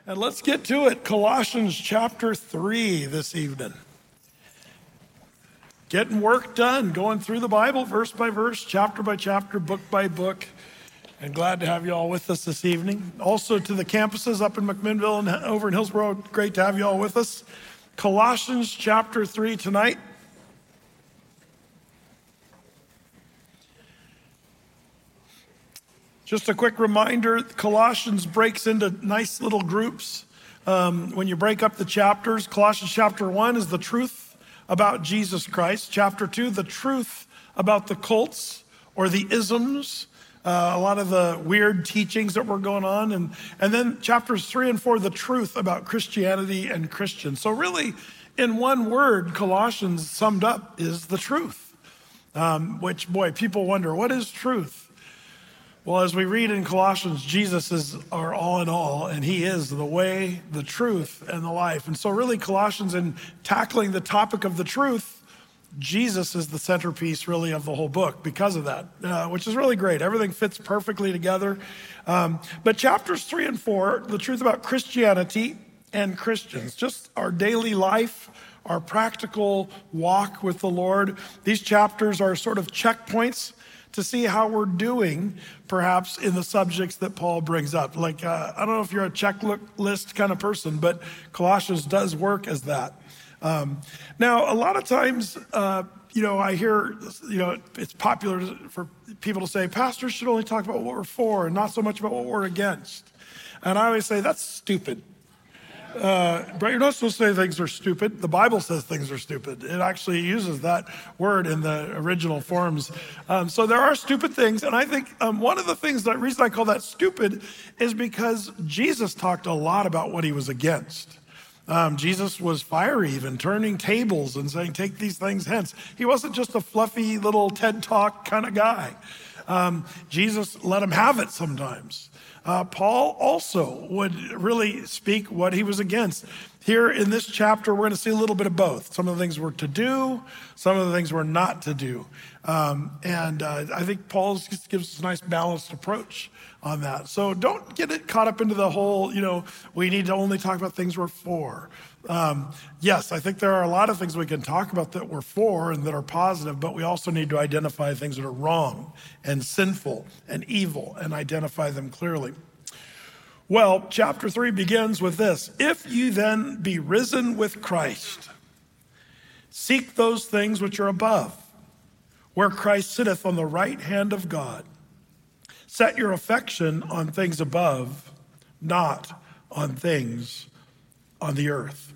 And let's get to it. Colossians chapter 3 this evening. Getting work done, going through the Bible verse by verse, chapter by chapter, book by book. And glad to have you all with us this evening. Also to the campuses up in McMinnville and over in Hillsborough, great to have you all with us. Colossians chapter 3 tonight. Just a quick reminder, Colossians breaks into nice little groups. When you break up the chapters, Colossians chapter 1 is the truth about Jesus Christ. Chapter 2, the truth about the cults or the isms, a lot of the weird teachings that were going on. And then chapters 3 and 4, the truth about Christianity and Christians. So really, in one word, Colossians summed up is the truth, which, boy, people wonder, what is truth? Well, as we read in Colossians, Jesus is our all in all, and he is the way, the truth, and the life. And so really Colossians, in tackling the topic of the truth, Jesus is the centerpiece really of the whole book because of that, which is really great. Everything fits perfectly together. But chapters 3 and 4, the truth about Christianity and Christians, just our daily life, our practical walk with the Lord. These chapters are sort of checkpoints to see how we're doing, perhaps, in the subjects that Paul brings up. Like, I don't know if you're a checklist kind of person, but Colossians does work as that. Now, a lot of times, I hear, it's popular for people to say, pastors should only talk about what we're for and not so much about what we're against. And I always say, that's stupid. But you're not supposed to say things are stupid. The Bible says things are stupid. It actually uses that word in the original forms. So there are stupid things. And I think one of the things, the reason I call that stupid is because Jesus talked a lot about what he was against. Jesus was fiery, even turning tables and saying, take these things hence. He wasn't just a fluffy little TED Talk kind of guy. Jesus let him have it sometimes. Paul also would really speak what he was against. Here in this chapter, we're going to see a little bit of both. Some of the things were to do, some of the things were not to do. I think Paul gives us a nice balanced approach on that. So don't get it caught up into the whole, we need to only talk about things we're for. Yes, I think there are a lot of things we can talk about that we're for and that are positive, but we also need to identify things that are wrong and sinful and evil and identify them clearly. Well, chapter 3 begins with this. If you then be risen with Christ, seek those things which are above, where Christ sitteth on the right hand of God. Set your affection on things above, not on things on the earth.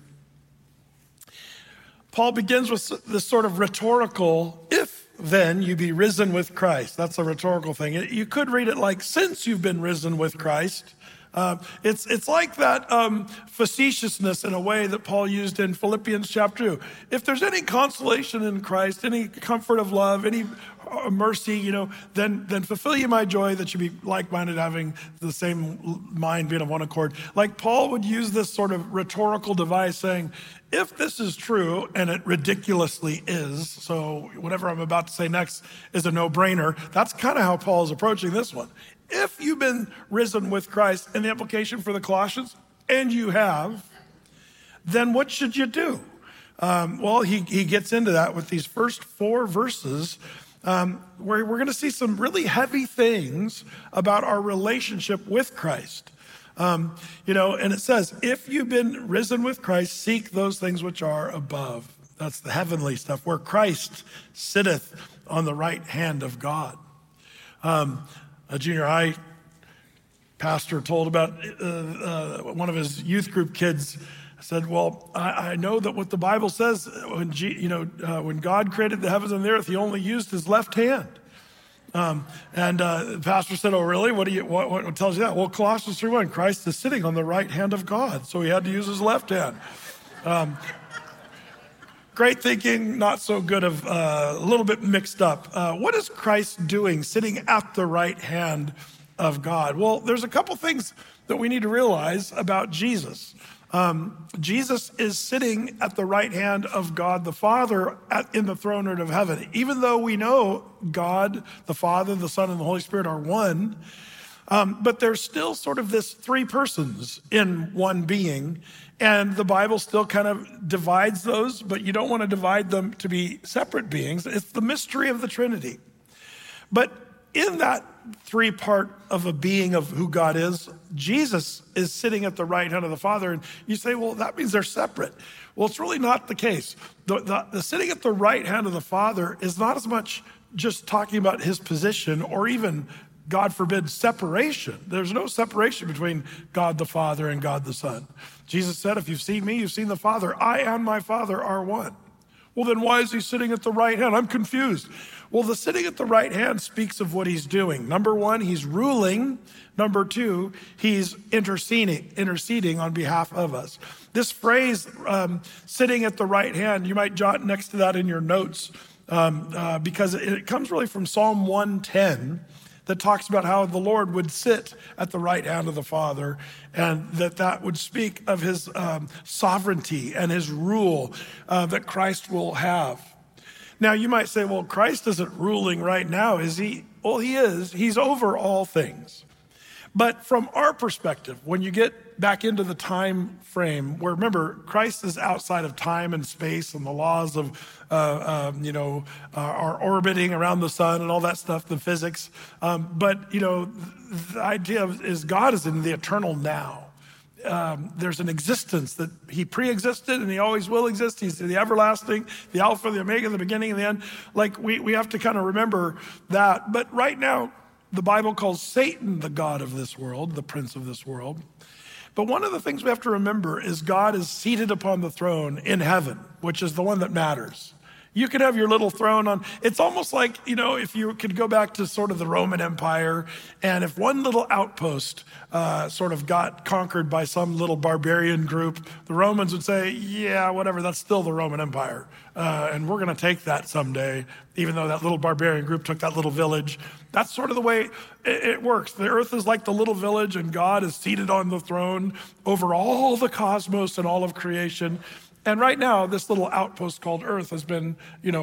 Paul begins with this sort of rhetorical, if then you be risen with Christ. That's a rhetorical thing. You could read it like, since you've been risen with Christ. It's like that facetiousness in a way that Paul used in Philippians chapter 2. If there's any consolation in Christ, any comfort of love, any mercy, then fulfill you my joy that you be like-minded, having the same mind, being of one accord. Like Paul would use this sort of rhetorical device saying, if this is true, and it ridiculously is, so whatever I'm about to say next is a no-brainer, that's kind of how Paul is approaching this one. If you've been risen with Christ, and the implication for the Colossians, and you have, then what should you do? Well, he gets into that with these first 4 verses, where we're going to see some really heavy things about our relationship with Christ. And it says, if you've been risen with Christ, seek those things which are above. That's the heavenly stuff, where Christ sitteth on the right hand of God. A junior high pastor told about one of his youth group kids said, well, I know that what the Bible says, when God created the heavens and the earth, he only used his left hand. The pastor said, oh, really? What tells you that? Well, Colossians 3:1, Christ is sitting on the right hand of God, so he had to use his left hand. Great thinking, not so good a little bit mixed up. What is Christ doing sitting at the right hand of God? Well, there's a couple things that we need to realize about Jesus. Jesus is sitting at the right hand of God the Father in the throne room of heaven. Even though we know God, the Father, the Son, and the Holy Spirit are one, But there's still sort of this three persons in one being, and the Bible still kind of divides those, but you don't want to divide them to be separate beings. It's the mystery of the Trinity. But in that three-part of a being of who God is, Jesus is sitting at the right hand of the Father, and you say, well, that means they're separate. Well, it's really not the case. The sitting at the right hand of the Father is not as much just talking about his position or even, God forbid, separation. There's no separation between God the Father and God the Son. Jesus said, if you've seen me, you've seen the Father. I and my Father are one. Well, then why is he sitting at the right hand? I'm confused. Well, the sitting at the right hand speaks of what he's doing. Number one, he's ruling. Number two, he's interceding on behalf of us. This phrase, sitting at the right hand, you might jot next to that in your notes because it comes really from Psalm 110. That talks about how the Lord would sit at the right hand of the Father, and that would speak of his sovereignty and his rule that Christ will have. Now, you might say, well, Christ isn't ruling right now, is he? Well, he is. He's over all things. But from our perspective, when you get back into the time frame, where remember, Christ is outside of time and space and the laws of, our orbiting around the sun and all that stuff, the physics. But the idea is God is in the eternal now. There's an existence that he pre-existed and he always will exist. He's the everlasting, the Alpha, the Omega, the beginning and the end. Like we have to kind of remember that. But right now, the Bible calls Satan the god of this world, the prince of this world. But one of the things we have to remember is God is seated upon the throne in heaven, which is the one that matters. You can have your little throne on. It's almost like, if you could go back to sort of the Roman Empire, and if one little outpost sort of got conquered by some little barbarian group, the Romans would say, yeah, whatever, that's still the Roman Empire. And we're going to take that someday, even though that little barbarian group took that little village. That's sort of the way it works. The earth is like the little village, and God is seated on the throne over all the cosmos and all of creation. And right now, this little outpost called Earth has been,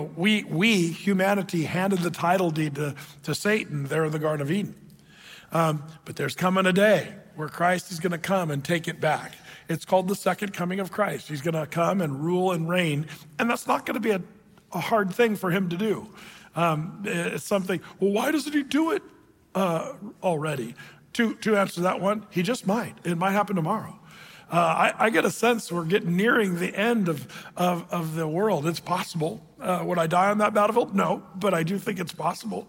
humanity, handed the title deed to Satan there in the Garden of Eden. But there's coming a day where Christ is going to come and take it back. It's called the second coming of Christ. He's going to come and rule and reign. And that's not going to be a hard thing for him to do. It's something, well, why doesn't he do it already? To answer that one, he just might. It might happen tomorrow. I get a sense we're getting nearing the end of the world. It's possible. Would I die on that battlefield? No, but I do think it's possible.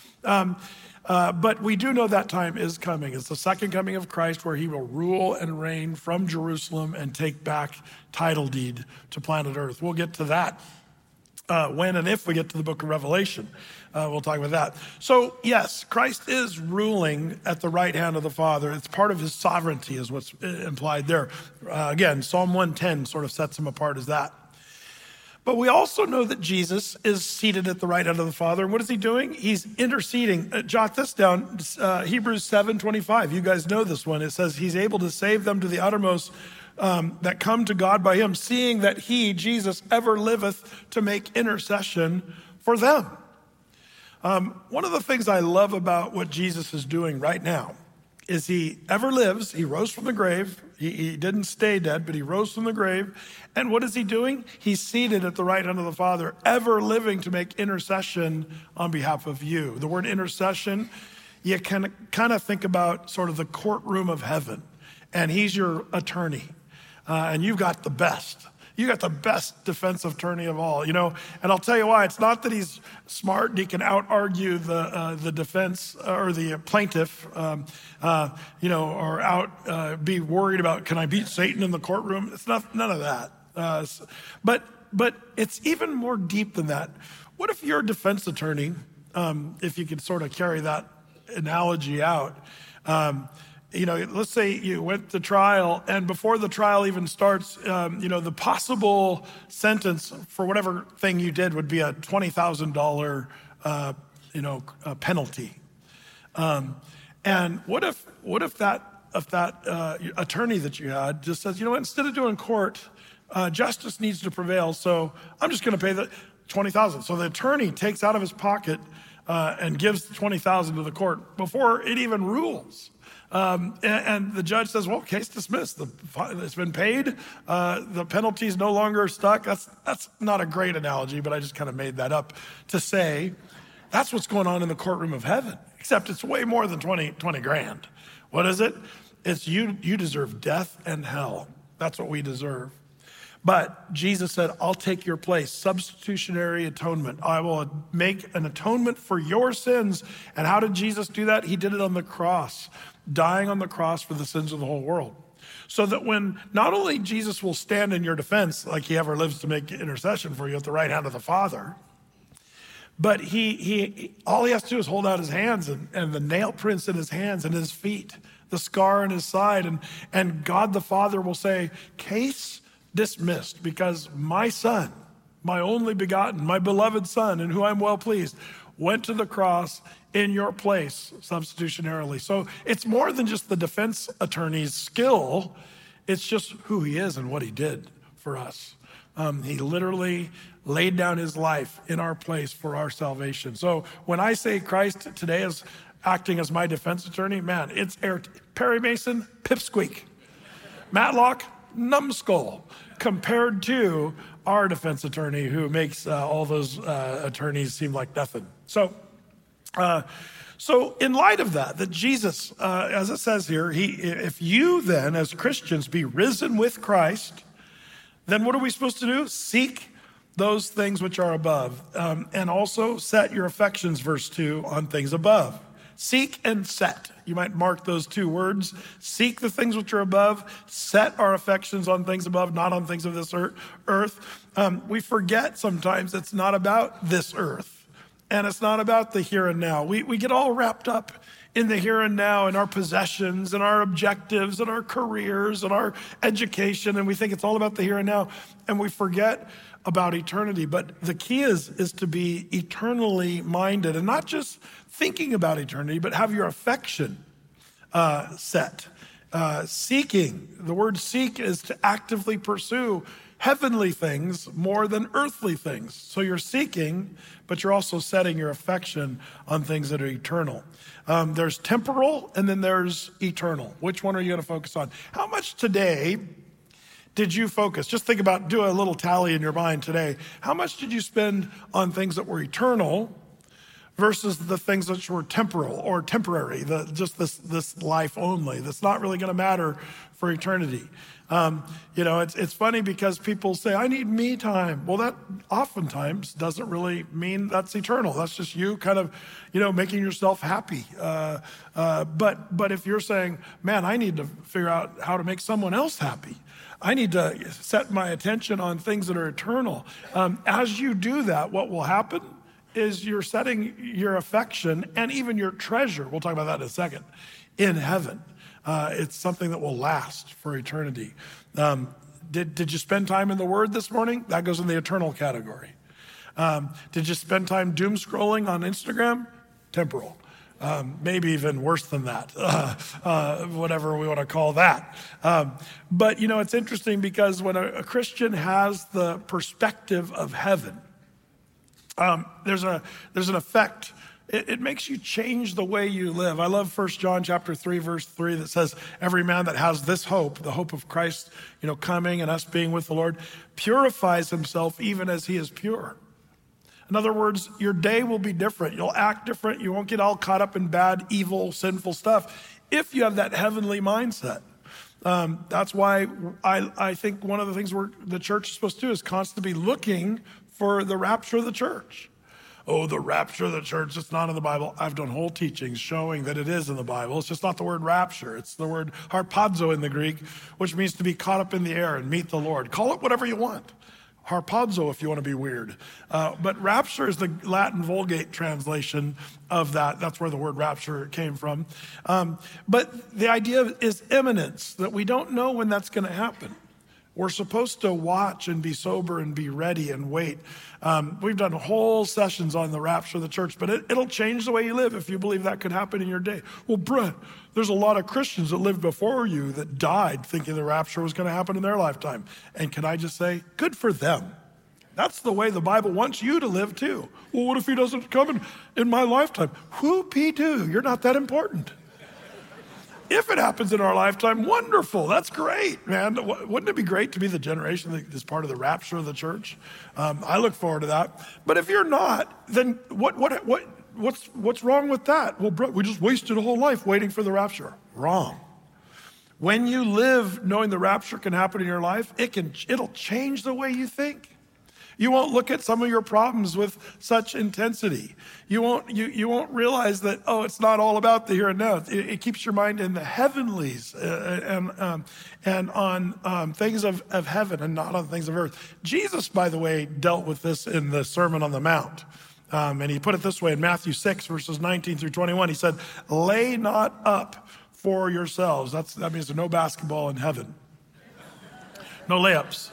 But we do know that time is coming. It's the second coming of Christ where he will rule and reign from Jerusalem and take back title deed to planet Earth. We'll get to that when and if we get to the book of Revelation. We'll talk about that. So yes, Christ is ruling at the right hand of the Father. It's part of his sovereignty is what's implied there. Again, Psalm 110 sort of sets him apart as that. But we also know that Jesus is seated at the right hand of the Father. And what is he doing? He's interceding. Jot this down, Hebrews 7:25. You guys know this one. It says he's able to save them to the uttermost that come to God by him, seeing that he, Jesus, ever liveth to make intercession for them. One of the things I love about what Jesus is doing right now is he ever lives. He rose from the grave. He didn't stay dead, but he rose from the grave. And what is he doing? He's seated at the right hand of the Father, ever living to make intercession on behalf of you. The word intercession, you can kind of think about sort of the courtroom of heaven. And he's your attorney. And you've got the best. You got the best defense attorney of all, And I'll tell you why. It's not that he's smart and he can out-argue the defense or the plaintiff, or be worried about, can I beat Satan in the courtroom? It's none of that. But it's even more deep than that. What if you're a defense attorney, if you could sort of carry that analogy out, let's say you went to trial, and before the trial even starts, the possible sentence for whatever thing you did would be a $20,000, penalty. And what if that attorney that you had just says, instead of doing court, justice needs to prevail, so I'm just going to pay the $20,000. So the attorney takes out of his pocket and gives 20,000 to the court before it even rules. And the judge says, well, case dismissed. It's been paid. The penalty's no longer stuck. That's not a great analogy, but I just kind of made that up to say that's what's going on in the courtroom of heaven, except it's way more than 20 grand. What is it? It's you deserve death and hell. That's what we deserve. But Jesus said, I'll take your place, substitutionary atonement. I will make an atonement for your sins. And how did Jesus do that? He did it on the cross, dying on the cross for the sins of the whole world. So that when not only Jesus will stand in your defense, like he ever lives to make intercession for you at the right hand of the Father, but he all he has to do is hold out his hands and the nail prints in his hands and his feet, the scar in his side, and God the Father will say, case dismissed, because my son, my only begotten, my beloved son, in whom I'm well pleased, went to the cross in your place substitutionarily. So it's more than just the defense attorney's skill. It's just who he is and what he did for us. He literally laid down his life in our place for our salvation. So when I say Christ today is acting as my defense attorney, man, it's Perry Mason, pipsqueak. Matlock, numbskull, compared to our defense attorney who makes all those attorneys seem like nothing. So in light of that Jesus, as it says here, if you then as Christians be risen with Christ, then what are we supposed to do? Seek those things which are above, and also set your affections, verse 2, on things above. Seek and set. You might mark those two words. Seek the things which are above, set our affections on things above, not on things of this earth. We forget sometimes it's not about this earth, and it's not about the here and now. We get all wrapped up in the here and now, in our possessions and our objectives and our careers and our education, and we think it's all about the here and now, and we forget about eternity. But the key is to be eternally minded, and not just thinking about eternity, but have your affection set. Seeking, the word seek is to actively pursue heavenly things more than earthly things. So you're seeking, but you're also setting your affection on things that are eternal. There's temporal and then there's eternal. Which one are you going to focus on? How much today did you focus? Just think about, do a little tally in your mind today. How much did you spend on things that were eternal versus the things that were temporal or temporary, just this life only, that's not really going to matter for eternity? It's funny because people say, I need me time. Well, that oftentimes doesn't really mean that's eternal. That's just you kind of, making yourself happy. But if you're saying, man, I need to figure out how to make someone else happy, I need to set my attention on things that are eternal. As you do that, what will happen is you're setting your affection and even your treasure, we'll talk about that in a second, in heaven. It's something that will last for eternity. Did you spend time in the Word this morning? That goes in the eternal category. Did you spend time doom scrolling on Instagram? Temporal. Maybe even worse than that, whatever we want to call that. But it's interesting because when a Christian has the perspective of heaven, there's an effect. It makes you change the way you live. I love 1 John chapter 3, verse 3 that says, every man that has this hope, the hope of Christ, coming and us being with the Lord, purifies himself even as he is pure. In other words, your day will be different. You'll act different. You won't get all caught up in bad, evil, sinful stuff if you have that heavenly mindset. That's why I think one of the things the church is supposed to do is constantly be looking for the rapture of the church. Oh, the rapture of the church, it's not in the Bible. I've done whole teachings showing that it is in the Bible. It's just not the word rapture. It's the word harpazo in the Greek, which means to be caught up in the air and meet the Lord. Call it whatever you want. Harpazo if you want to be weird. But rapture is the Latin Vulgate translation of that. That's where the word rapture came from. But the idea is imminence, that we don't know when that's going to happen. We're supposed to watch and be sober and be ready and wait. We've done whole sessions on the rapture of the church, but it'll change the way you live if you believe that could happen in your day. Well, Brett, there's a lot of Christians that lived before you that died thinking the rapture was going to happen in their lifetime. And can I just say, good for them. That's the way the Bible wants you to live too. Well, what if he doesn't come in my lifetime? Whoopee-doo, you're not that important. If it happens in our lifetime, wonderful. That's great, man. Wouldn't it be great to be the generation that is part of the rapture of the church? I look forward to that. But if you're not, then what's wrong with that? Well, bro, we just wasted a whole life waiting for the rapture. Wrong. When you live knowing the rapture can happen in your life, it'll change the way you think. You won't look at some of your problems with such intensity. You won't realize that, it's not all about the here and now. It keeps your mind in the heavenlies and on things of heaven and not on things of earth. Jesus, by the way, dealt with this in the Sermon on the Mount. And he put it this way in Matthew 6, verses 19 through 21. He said, lay not up for yourselves. That means there's no basketball in heaven. No layups.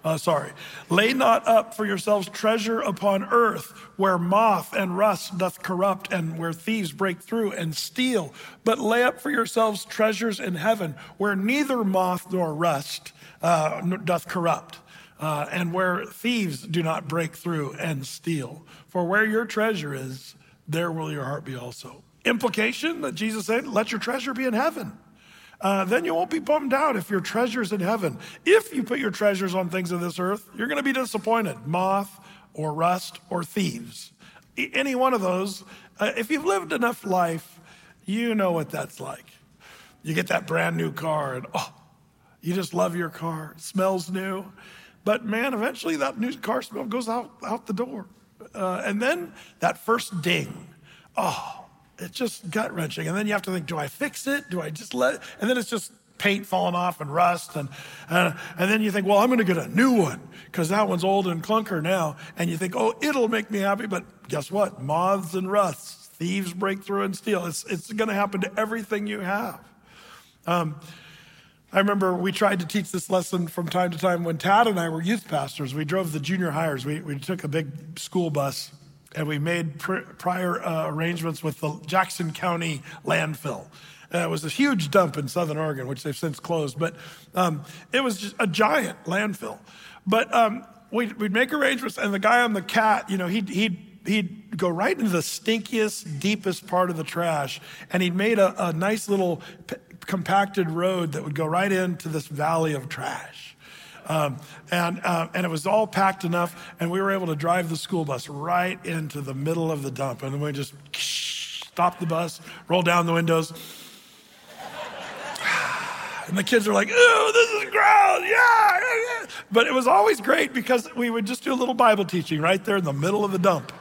Lay not up for yourselves treasure upon earth, where moth and rust doth corrupt, and where thieves break through and steal. But lay up for yourselves treasures in heaven, where neither moth nor rust doth corrupt, and where thieves do not break through and steal. For where your treasure is, there will your heart be also. Implication that Jesus said, let your treasure be in heaven. Then you won't be bummed out if your treasure's in heaven. If you put your treasures on things of this earth, you're going to be disappointed. Moth or rust or thieves. Any one of those, if you've lived enough life, you know what that's like. You get that brand new car and you just love your car. It smells new. But man, eventually that new car smell goes out the door. And then that first ding, it's just gut-wrenching. And then you have to think, do I fix it? Do I just let it? And then it's just paint falling off and rust. And then you think, well, I'm going to get a new one because that one's old and clunker now. And you think, it'll make me happy. But guess what? Moths and rusts, thieves break through and steal. It's going to happen to everything you have. I remember we tried to teach this lesson from time to time when Tad and I were youth pastors. We drove the junior hires. We took a big school bus. And we made prior arrangements with the Jackson County landfill. It was a huge dump in Southern Oregon, which they've since closed. But it was just a giant landfill. But we'd make arrangements, and the guy on the cat, he'd go right into the stinkiest, deepest part of the trash, and he'd made a nice little compacted road that would go right into this valley of trash. And it was all packed enough, and we were able to drive the school bus right into the middle of the dump. And then we just stopped the bus, rolled down the windows. And the kids are like, "Ew, this is gross, yeah." But it was always great because we would just do a little Bible teaching right there in the middle of the dump.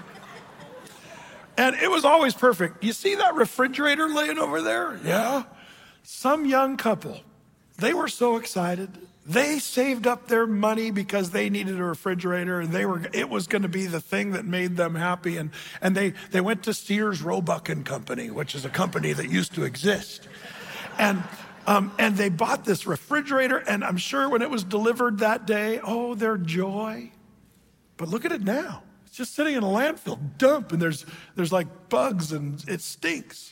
And it was always perfect. You see that refrigerator laying over there? Yeah. Some young couple, they were so excited. They saved up their money because they needed a refrigerator, and it was going to be the thing that made them happy. And they went to Sears Roebuck and Company, which is a company that used to exist. And they bought this refrigerator, and I'm sure when it was delivered that day, their joy. But look at it now. It's just sitting in a landfill dump, and there's like bugs, and it stinks.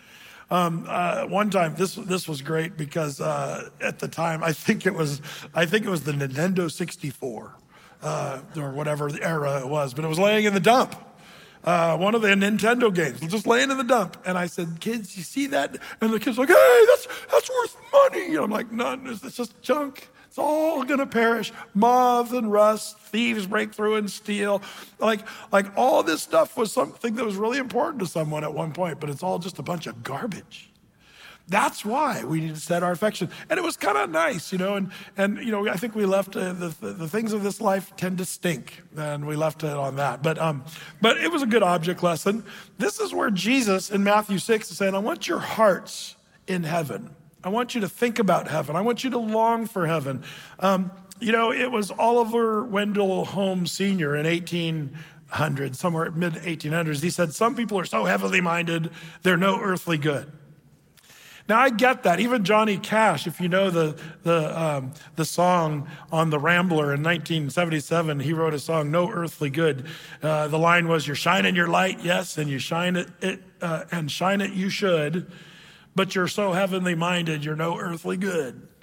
One time, this was great because at the time I think it was the Nintendo 64 or whatever the era it was, but it was laying in the dump. One of the Nintendo games was just laying in the dump, and I said, "Kids, you see that?" And the kids were like, "Hey, that's worth money." And I'm like, "No, it's just junk. It's all gonna perish. Moth and rust, thieves break through and steal." Like all this stuff was something that was really important to someone at one point, but it's all just a bunch of garbage. That's why we need to set our affection. And it was kind of nice, and I think we left the things of this life tend to stink, and we left it on that. But it was a good object lesson. This is where Jesus in Matthew 6 is saying, "I want your hearts in heaven. I want you to think about heaven. I want you to long for heaven." It was Oliver Wendell Holmes Sr. in 1800, somewhere mid-1800s. He said, "Some people are so heavenly minded, they're no earthly good." Now, I get that. Even Johnny Cash, if you know the song on The Rambler in 1977, he wrote a song, "No Earthly Good." The line was, "You're shining your light, yes, and you shine it and shine it you should. But you're so heavenly minded, you're no earthly good."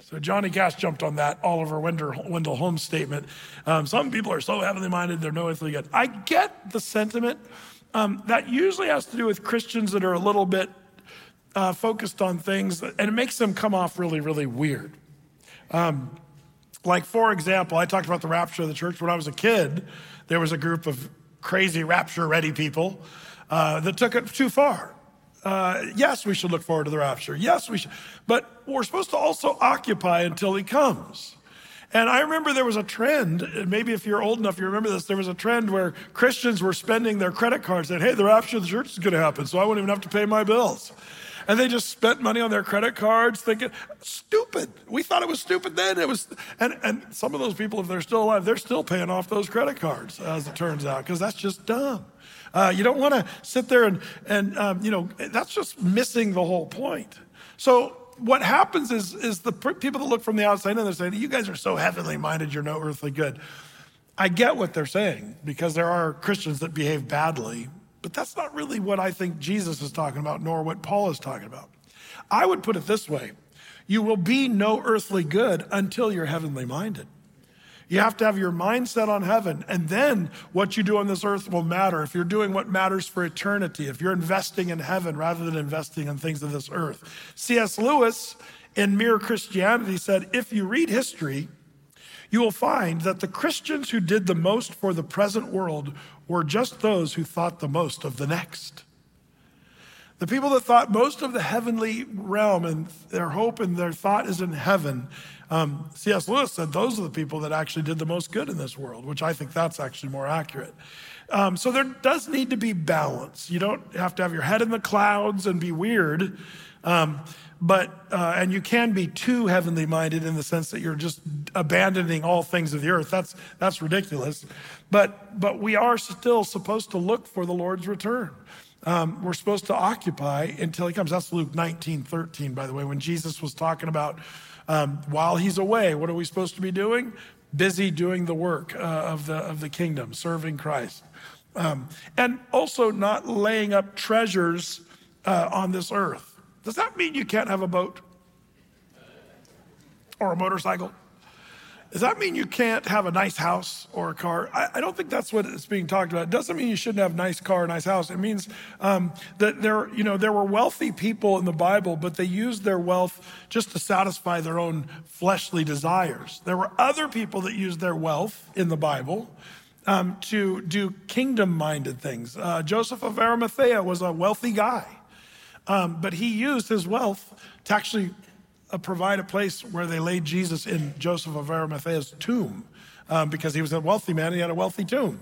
So Johnny Cash jumped on that Oliver Wendell Holmes statement. Some people are so heavenly minded, they're no earthly good. I get the sentiment. That usually has to do with Christians that are a little bit focused on things, and it makes them come off really, really weird. Like, for example, I talked about the rapture of the church. When I was a kid, there was a group of crazy rapture-ready people that took it too far. Yes, we should look forward to the rapture. Yes, we should. But we're supposed to also occupy until he comes. And I remember there was a trend, maybe if you're old enough, you remember this, there was a trend where Christians were spending their credit cards saying, hey, the rapture of the church is going to happen, so I won't even have to pay my bills. And they just spent money on their credit cards thinking, stupid. We thought it was stupid then. It was, and some of those people, if they're still alive, they're still paying off those credit cards, as it turns out, because that's just dumb. You don't want to sit there and that's just missing the whole point. So what happens is the people that look from the outside and they're saying, you guys are so heavenly minded, you're no earthly good. I get what they're saying, because there are Christians that behave badly, but that's not really what I think Jesus is talking about, nor what Paul is talking about. I would put it this way. You will be no earthly good until you're heavenly minded. You have to have your mind set on heaven, and then what you do on this earth will matter. If you're doing what matters for eternity, if you're investing in heaven rather than investing in things of this earth. C.S. Lewis, in Mere Christianity, said, if you read history, you will find that the Christians who did the most for the present world were just those who thought the most of the next. The people that thought most of the heavenly realm and their hope and their thought is in heaven, C.S. Lewis said those are the people that actually did the most good in this world, which I think that's actually more accurate. So there does need to be balance. You don't have to have your head in the clouds and be weird, and you can be too heavenly minded in the sense that you're just abandoning all things of the earth. That's ridiculous. But we are still supposed to look for the Lord's return. We're supposed to occupy until he comes. That's Luke 19:13, by the way, when Jesus was talking about while he's away, what are we supposed to be doing? Busy doing the work of the kingdom, serving Christ. And also not laying up treasures on this earth. Does that mean you can't have a boat or a motorcycle? Does that mean you can't have a nice house or a car? I don't think that's what it's being talked about. It doesn't mean you shouldn't have a nice car, a nice house. It means that there were wealthy people in the Bible, but they used their wealth just to satisfy their own fleshly desires. There were other people that used their wealth in the Bible to do kingdom-minded things. Joseph of Arimathea was a wealthy guy, but he used his wealth to actually provide a place where they laid Jesus in Joseph of Arimathea's tomb, because he was a wealthy man. He had a wealthy tomb.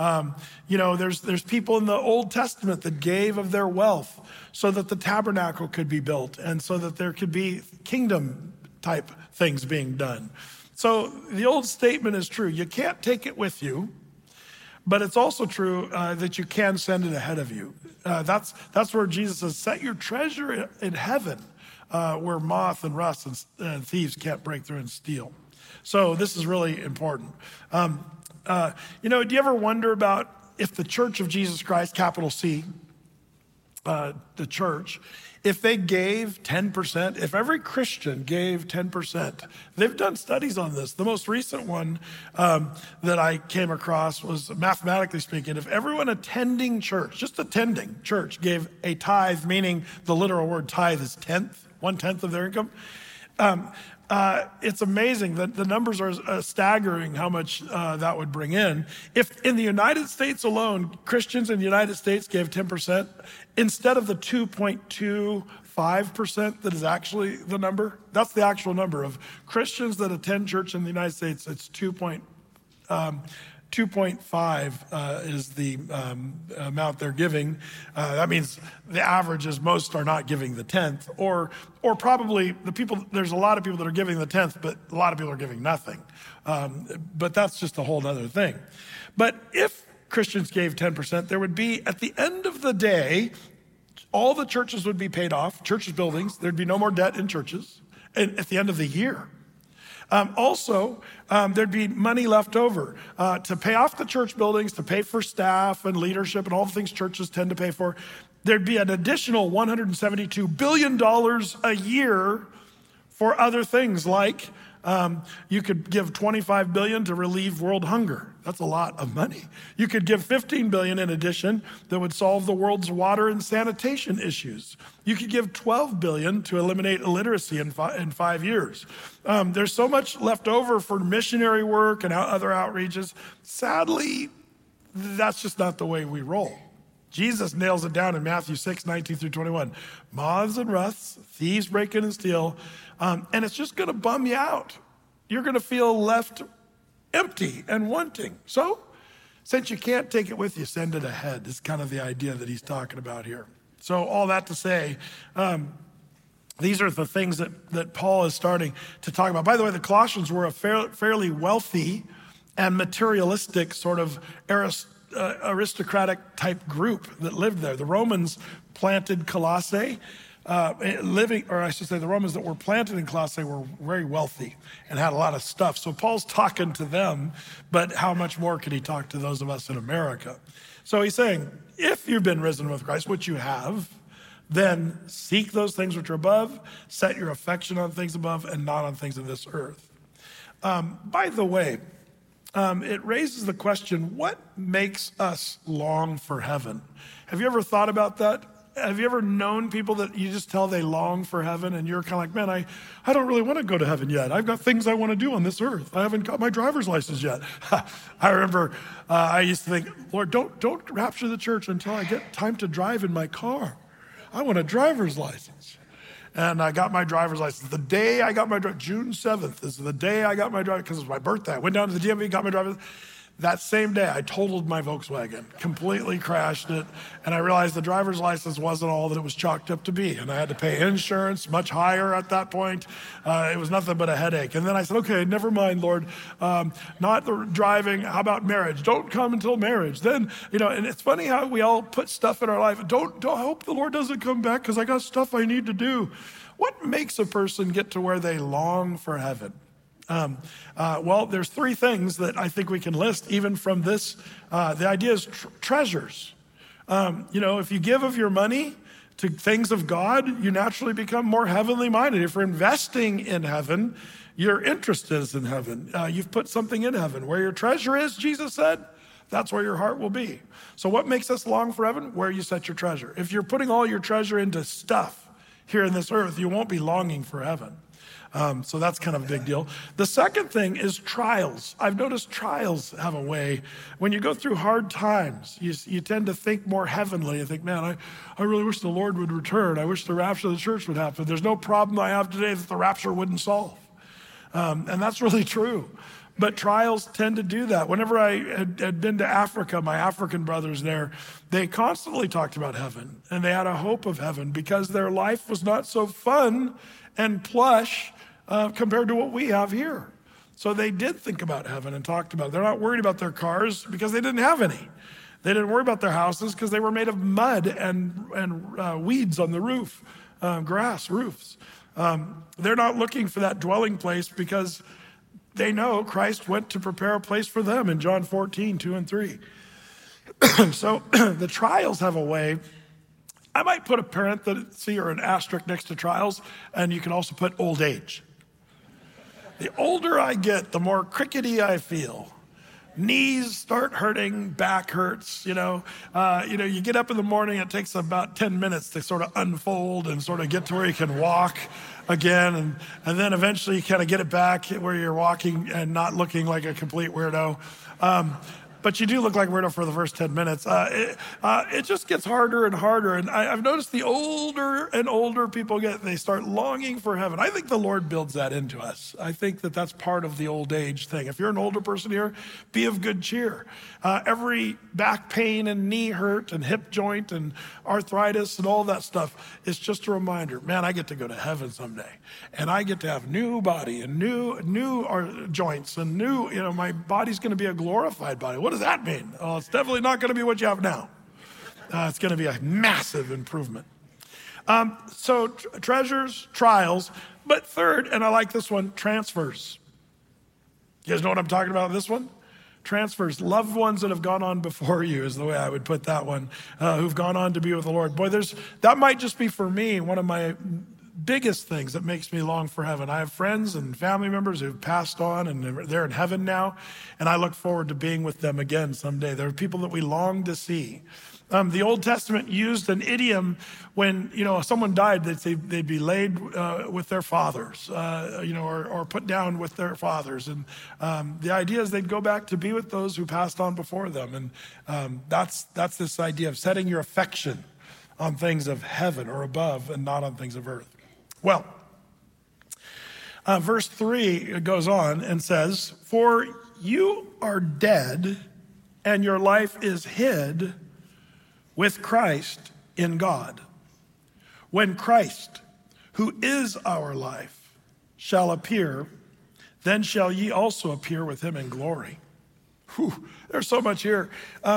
There's people in the Old Testament that gave of their wealth so that the tabernacle could be built and so that there could be kingdom type things being done. So the old statement is true. You can't take it with you, but it's also true that you can send it ahead of you. That's where Jesus says, set your treasure in heaven, where moth and rust and thieves can't break through and steal. So this is really important. Do you ever wonder about if the Church of Jesus Christ, capital C, the church, if they gave 10%, if every Christian gave 10%, they've done studies on this. The most recent one that I came across was, mathematically speaking, if everyone attending church, just attending church, gave a tithe, meaning the literal word tithe is 1/10 of their income, it's amazing that the numbers are staggering how much that would bring in. If in the United States alone, Christians in the United States gave 10%, instead of the 2.25% that is actually the number, that's the actual number of Christians that attend church in the United States, it's 2.5 is the amount they're giving. That means the average is most are not giving the 10th, or probably there's a lot of people that are giving the 10th, but a lot of people are giving nothing. But that's just a whole other thing. But if Christians gave 10%, there would be, at the end of the day, all the churches would be paid off, churches, buildings, there'd be no more debt in churches, and at the end of the year. There'd be money left over to pay off the church buildings, to pay for staff and leadership and all the things churches tend to pay for. There'd be an additional $172 billion a year for other things like you could give $25 billion to relieve world hunger. That's a lot of money. You could give $15 billion in addition that would solve the world's water and sanitation issues. You could give $12 billion to eliminate illiteracy in 5 years. There's so much left over for missionary work and other outreaches. Sadly, that's just not the way we roll. Jesus nails it down in Matthew 6:19-21. Moths and rust, thieves break in and steal, and it's just going to bum you out. You're going to feel left empty and wanting. So, since you can't take it with you, send it ahead. Is kind of the idea that he's talking about here. So, all that to say, these are the things that Paul is starting to talk about. By the way, the Colossians were a fairly wealthy and materialistic sort of aristocratic type group that lived there. The Romans planted Colossae, the Romans that were planted in Colossae were very wealthy and had a lot of stuff. So Paul's talking to them, but how much more could he talk to those of us in America? So he's saying, if you've been risen with Christ, which you have, then seek those things which are above, set your affection on things above and not on things of this earth. By the way, it raises the question, what makes us long for heaven? Have you ever thought about that? Have you ever known people that you just tell they long for heaven and you're kind of like, man, I don't really want to go to heaven yet. I've got things I want to do on this earth. I haven't got my driver's license yet. I remember I used to think, Lord, don't rapture the church until I get time to drive in my car. I want a driver's license. And I got my driver's license. The day I got my June 7th is the day I got my driver's, because it was my birthday. I went down to the DMV, got my driver's. That same day, I totaled my Volkswagen, completely crashed it, and I realized the driver's license wasn't all that it was chalked up to be, and I had to pay insurance much higher at that point. It was nothing but a headache. And then I said, okay, never mind, Lord, not the driving, how about marriage? Don't come until marriage. Then, and it's funny how we all put stuff in our life. Don't hope the Lord doesn't come back because I got stuff I need to do. What makes a person get to where they long for heaven? Well, there's 3 things that I think we can list even from this. The idea is treasures. If you give of your money to things of God, you naturally become more heavenly minded. If you're investing in heaven, your interest is in heaven. You've put something in heaven. Where your treasure is, Jesus said, that's where your heart will be. So what makes us long for heaven? Where you set your treasure. If you're putting all your treasure into stuff here in this earth, you won't be longing for heaven. So that's kind of a big deal. The second thing is trials. I've noticed trials have a way. When you go through hard times, you tend to think more heavenly. You think, man, I really wish the Lord would return. I wish the rapture of the church would happen. There's no problem I have today that the rapture wouldn't solve. And that's really true. But trials tend to do that. Whenever I had been to Africa, my African brothers there, they constantly talked about heaven. And they had a hope of heaven because their life was not so fun and plush compared to what we have here. So they did think about heaven and talked about it. They're not worried about their cars because they didn't have any. They didn't worry about their houses because they were made of mud and weeds on the roof, grass roofs. They're not looking for that dwelling place because they know Christ went to prepare a place for them in John 14:2-3. So the trials have a way. I might put a parenthesis or an asterisk next to trials, and you can also put old age. The older I get, the more crickety I feel. Knees start hurting, back hurts, you get up in the morning, it takes about 10 minutes to sort of unfold and sort of get to where you can walk again. And then eventually you kind of get it back where you're walking and not looking like a complete weirdo. But you do look like a weirdo for the first 10 minutes. It just gets harder and harder. And I've noticed the older and older people get, they start longing for heaven. I think the Lord builds that into us. I think that that's part of the old age thing. If you're an older person here, be of good cheer. Every back pain and knee hurt and hip joint and arthritis and all that stuff is just a reminder, man, I get to go to heaven someday. And I get to have new body and new joints and my body's going to be a glorified body. What does that mean? Oh, it's definitely not going to be what you have now. It's going to be a massive improvement. So treasures, trials, but third, and I like this one, transfers. You guys know what I'm talking about in this one? Transfers. Loved ones that have gone on before you is the way I would put that one, who've gone on to be with the Lord. Boy, that might just be for me, one of my biggest things that makes me long for heaven. I have friends and family members who've passed on and they're in heaven now, and I look forward to being with them again someday. There are people that we long to see. The Old Testament used an idiom when, someone died, they'd say they'd be laid with their fathers, or put down with their fathers. And the idea is they'd go back to be with those who passed on before them. And that's this idea of setting your affection on things of heaven or above and not on things of earth. Well, verse 3 goes on and says, "For you are dead and your life is hid with Christ in God. When Christ, who is our life, shall appear, then shall ye also appear with him in glory." Whew, there's so much here.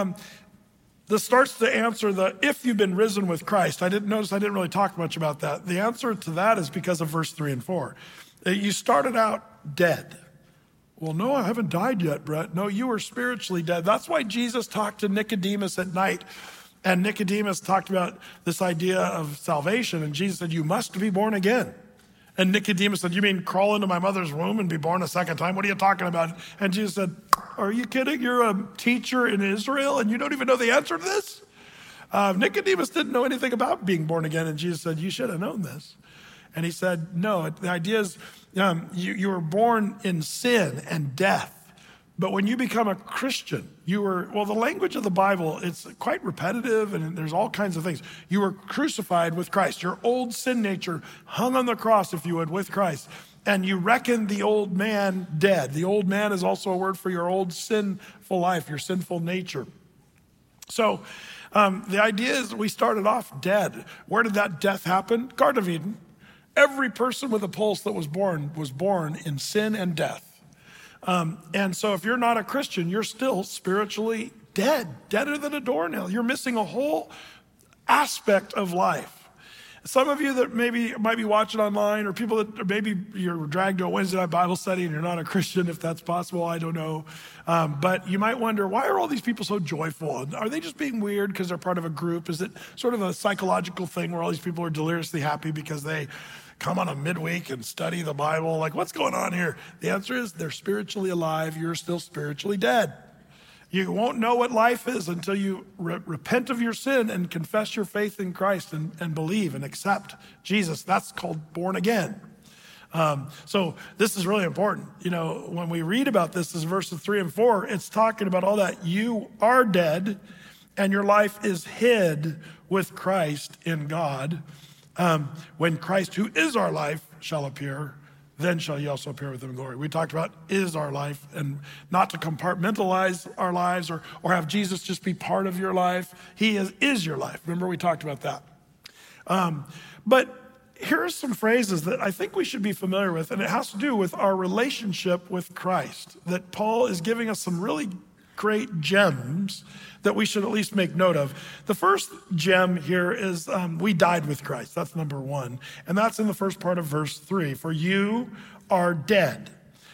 This starts to answer the, if you've been risen with Christ. I didn't really talk much about that. The answer to that is because of verse 3 and 4. You started out dead. Well, no, I haven't died yet, Brett. No, you were spiritually dead. That's why Jesus talked to Nicodemus at night. And Nicodemus talked about this idea of salvation. And Jesus said, you must be born again. And Nicodemus said, you mean crawl into my mother's womb and be born a second time? What are you talking about? And Jesus said, are you kidding? You're a teacher in Israel and you don't even know the answer to this? Nicodemus didn't know anything about being born again. And Jesus said, you should have known this. And he said, no, the idea is you were born in sin and death. But when you become a Christian, the language of the Bible, it's quite repetitive and there's all kinds of things. You were crucified with Christ. Your old sin nature hung on the cross, if you would, with Christ. And you reckon the old man dead. The old man is also a word for your old sinful life, your sinful nature. So the idea is we started off dead. Where did that death happen? Garden of Eden. Every person with a pulse that was born in sin and death. And so if you're not a Christian, you're still spiritually dead, deader than a doornail. You're missing a whole aspect of life. Some of you that maybe might be watching online, or people that maybe you're dragged to a Wednesday night Bible study and you're not a Christian, if that's possible, I don't know. But you might wonder, why are all these people so joyful? Are they just being weird because they're part of a group? Is it sort of a psychological thing where all these people are deliriously happy because they come on a midweek and study the Bible? Like, what's going on here? The answer is they're spiritually alive. You're still spiritually dead. You won't know what life is until you repent of your sin and confess your faith in Christ and believe and accept Jesus. That's called born again. So this is really important. When we read about this verses 3 and 4, it's talking about all that. You are dead and your life is hid with Christ in God. When Christ, who is our life, shall appear, then shall ye also appear with him in glory. We talked about is our life, and not to compartmentalize our lives or have Jesus just be part of your life. He is your life. Remember, we talked about that. But here are some phrases that I think we should be familiar with, and it has to do with our relationship with Christ, that Paul is giving us some really great gems that we should at least make note of. The first gem here is we died with Christ. That's number one. And that's in the first part of verse 3. For you are dead.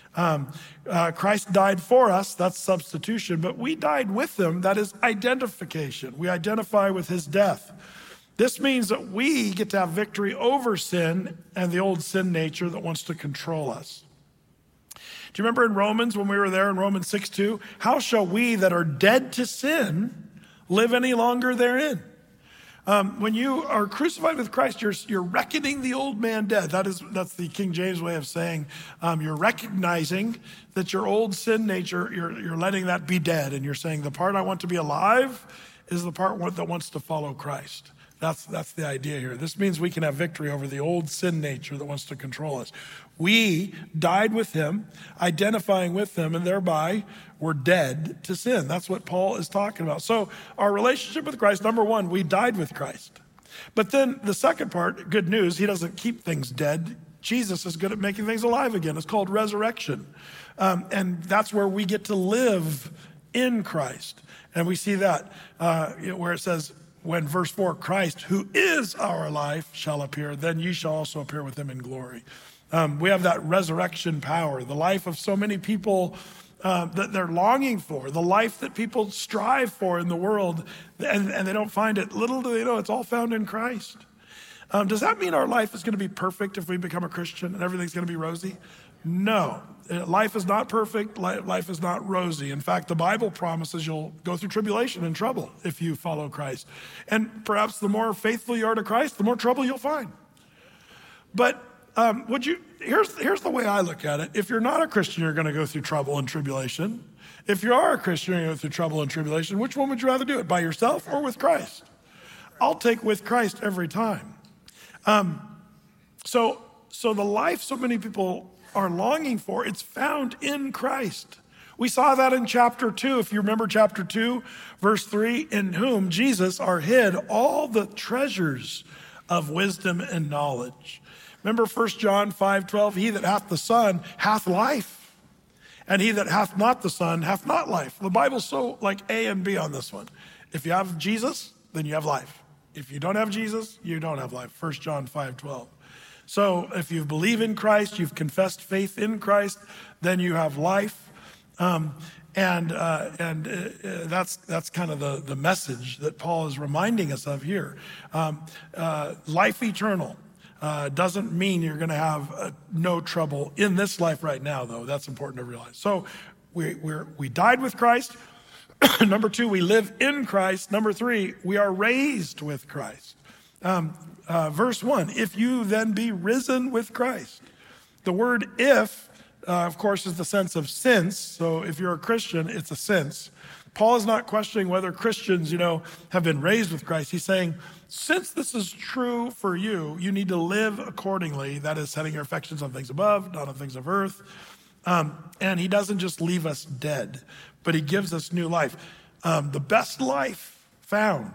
Christ died for us. That's substitution. But we died with him. That is identification. We identify with his death. This means that we get to have victory over sin and the old sin nature that wants to control us. Do you remember in Romans, when we were there in Romans 6:2, how shall we that are dead to sin live any longer therein? When you are crucified with Christ, you're reckoning the old man dead. That's the King James way of saying you're recognizing that your old sin nature, you're letting that be dead. And you're saying the part I want to be alive is the part that wants to follow Christ. That's the idea here. This means we can have victory over the old sin nature that wants to control us. We died with him, identifying with him, and thereby we're dead to sin. That's what Paul is talking about. So our relationship with Christ, number one, we died with Christ. But then the second part, good news, he doesn't keep things dead. Jesus is good at making things alive again. It's called resurrection. And that's where we get to live in Christ. And we see that where it says, when verse 4, Christ, who is our life, shall appear, then ye shall also appear with him in glory. We have that resurrection power, the life of so many people that they're longing for, the life that people strive for in the world, and they don't find it. Little do they know, it's all found in Christ. Does that mean our life is going to be perfect if we become a Christian and everything's going to be rosy? No, life is not perfect. Life is not rosy. In fact, the Bible promises you'll go through tribulation and trouble if you follow Christ. And perhaps the more faithful you are to Christ, the more trouble you'll find. But here's the way I look at it. If you're not a Christian, you're going to go through trouble and tribulation. If you are a Christian, you're going to go through trouble and tribulation. Which one would you rather do it, by yourself or with Christ? I'll take with Christ every time. So the life so many people are longing for, it's found in Christ. We saw that in chapter 2. If you remember chapter 2, verse 3, in whom, Jesus, are hid all the treasures of wisdom and knowledge. Remember 1 John 5:12, he that hath the Son hath life, and he that hath not the Son hath not life. The Bible's so like A and B on this one. If you have Jesus, then you have life. If you don't have Jesus, you don't have life. 1 John 5:12. So if you believe in Christ, you've confessed faith in Christ, then you have life. That's kind of the message that Paul is reminding us of here. Life eternal doesn't mean you're going to have no trouble in this life right now, though. That's important to realize. So we died with Christ. Number 2, we live in Christ. Number 3, we are raised with Christ. Verse 1, if you then be risen with Christ. The word if, of course, is the sense of since. So if you're a Christian, it's a since. Paul is not questioning whether Christians, have been raised with Christ. He's saying, since this is true for you, you need to live accordingly. That is, setting your affections on things above, not on things of earth. And he doesn't just leave us dead, but he gives us new life. The best life found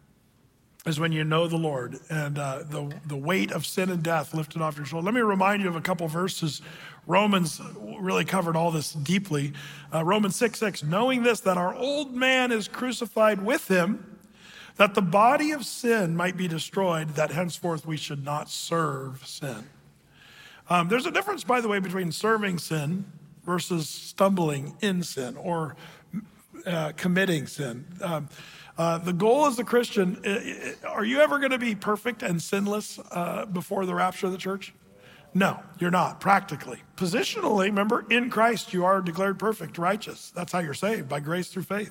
is when you know the Lord and the weight of sin and death lifted off your shoulder. Let me remind you of a couple verses. Romans really covered all this deeply. Romans 6:6, knowing this, that our old man is crucified with him, that the body of sin might be destroyed, that henceforth we should not serve sin. There's a difference, by the way, between serving sin versus stumbling in sin or committing sin. The goal as a Christian, are you ever going to be perfect and sinless before the rapture of the church? No, you're not, practically. Positionally, remember, in Christ you are declared perfect, righteous. That's how you're saved, by grace through faith.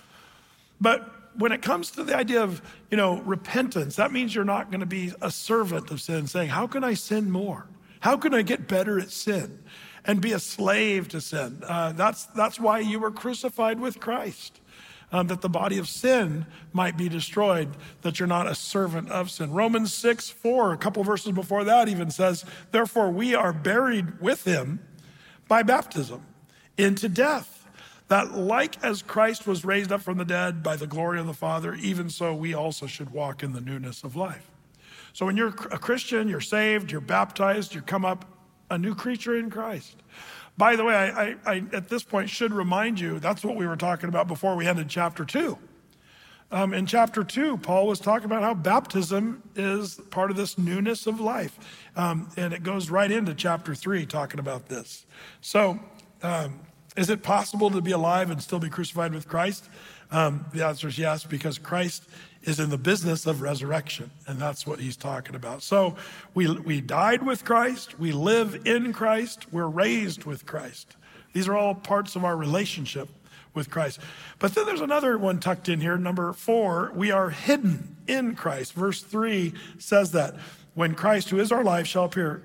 But when it comes to the idea of, repentance, that means you're not going to be a servant of sin, saying, how can I sin more? How can I get better at sin and be a slave to sin? That's why you were crucified with Christ. That the body of sin might be destroyed, that you're not a servant of sin. Romans 6:4, a couple verses before that even says, therefore we are buried with him by baptism into death, that like as Christ was raised up from the dead by the glory of the Father, even so we also should walk in the newness of life. So when you're a Christian, you're saved, you're baptized, you come up a new creature in Christ. By the way, I at this point should remind you, that's what we were talking about before we ended chapter 2. In chapter 2, Paul was talking about how baptism is part of this newness of life. And it goes right into chapter 3 talking about this. So is it possible to be alive and still be crucified with Christ? The answer is yes, because Christ is in the business of resurrection, and that's what he's talking about. So we died with Christ, we live in Christ, we're raised with Christ. These are all parts of our relationship with Christ. But then there's another one tucked in here, number 4, we are hidden in Christ. Verse 3 says that when Christ, who is our life, shall appear,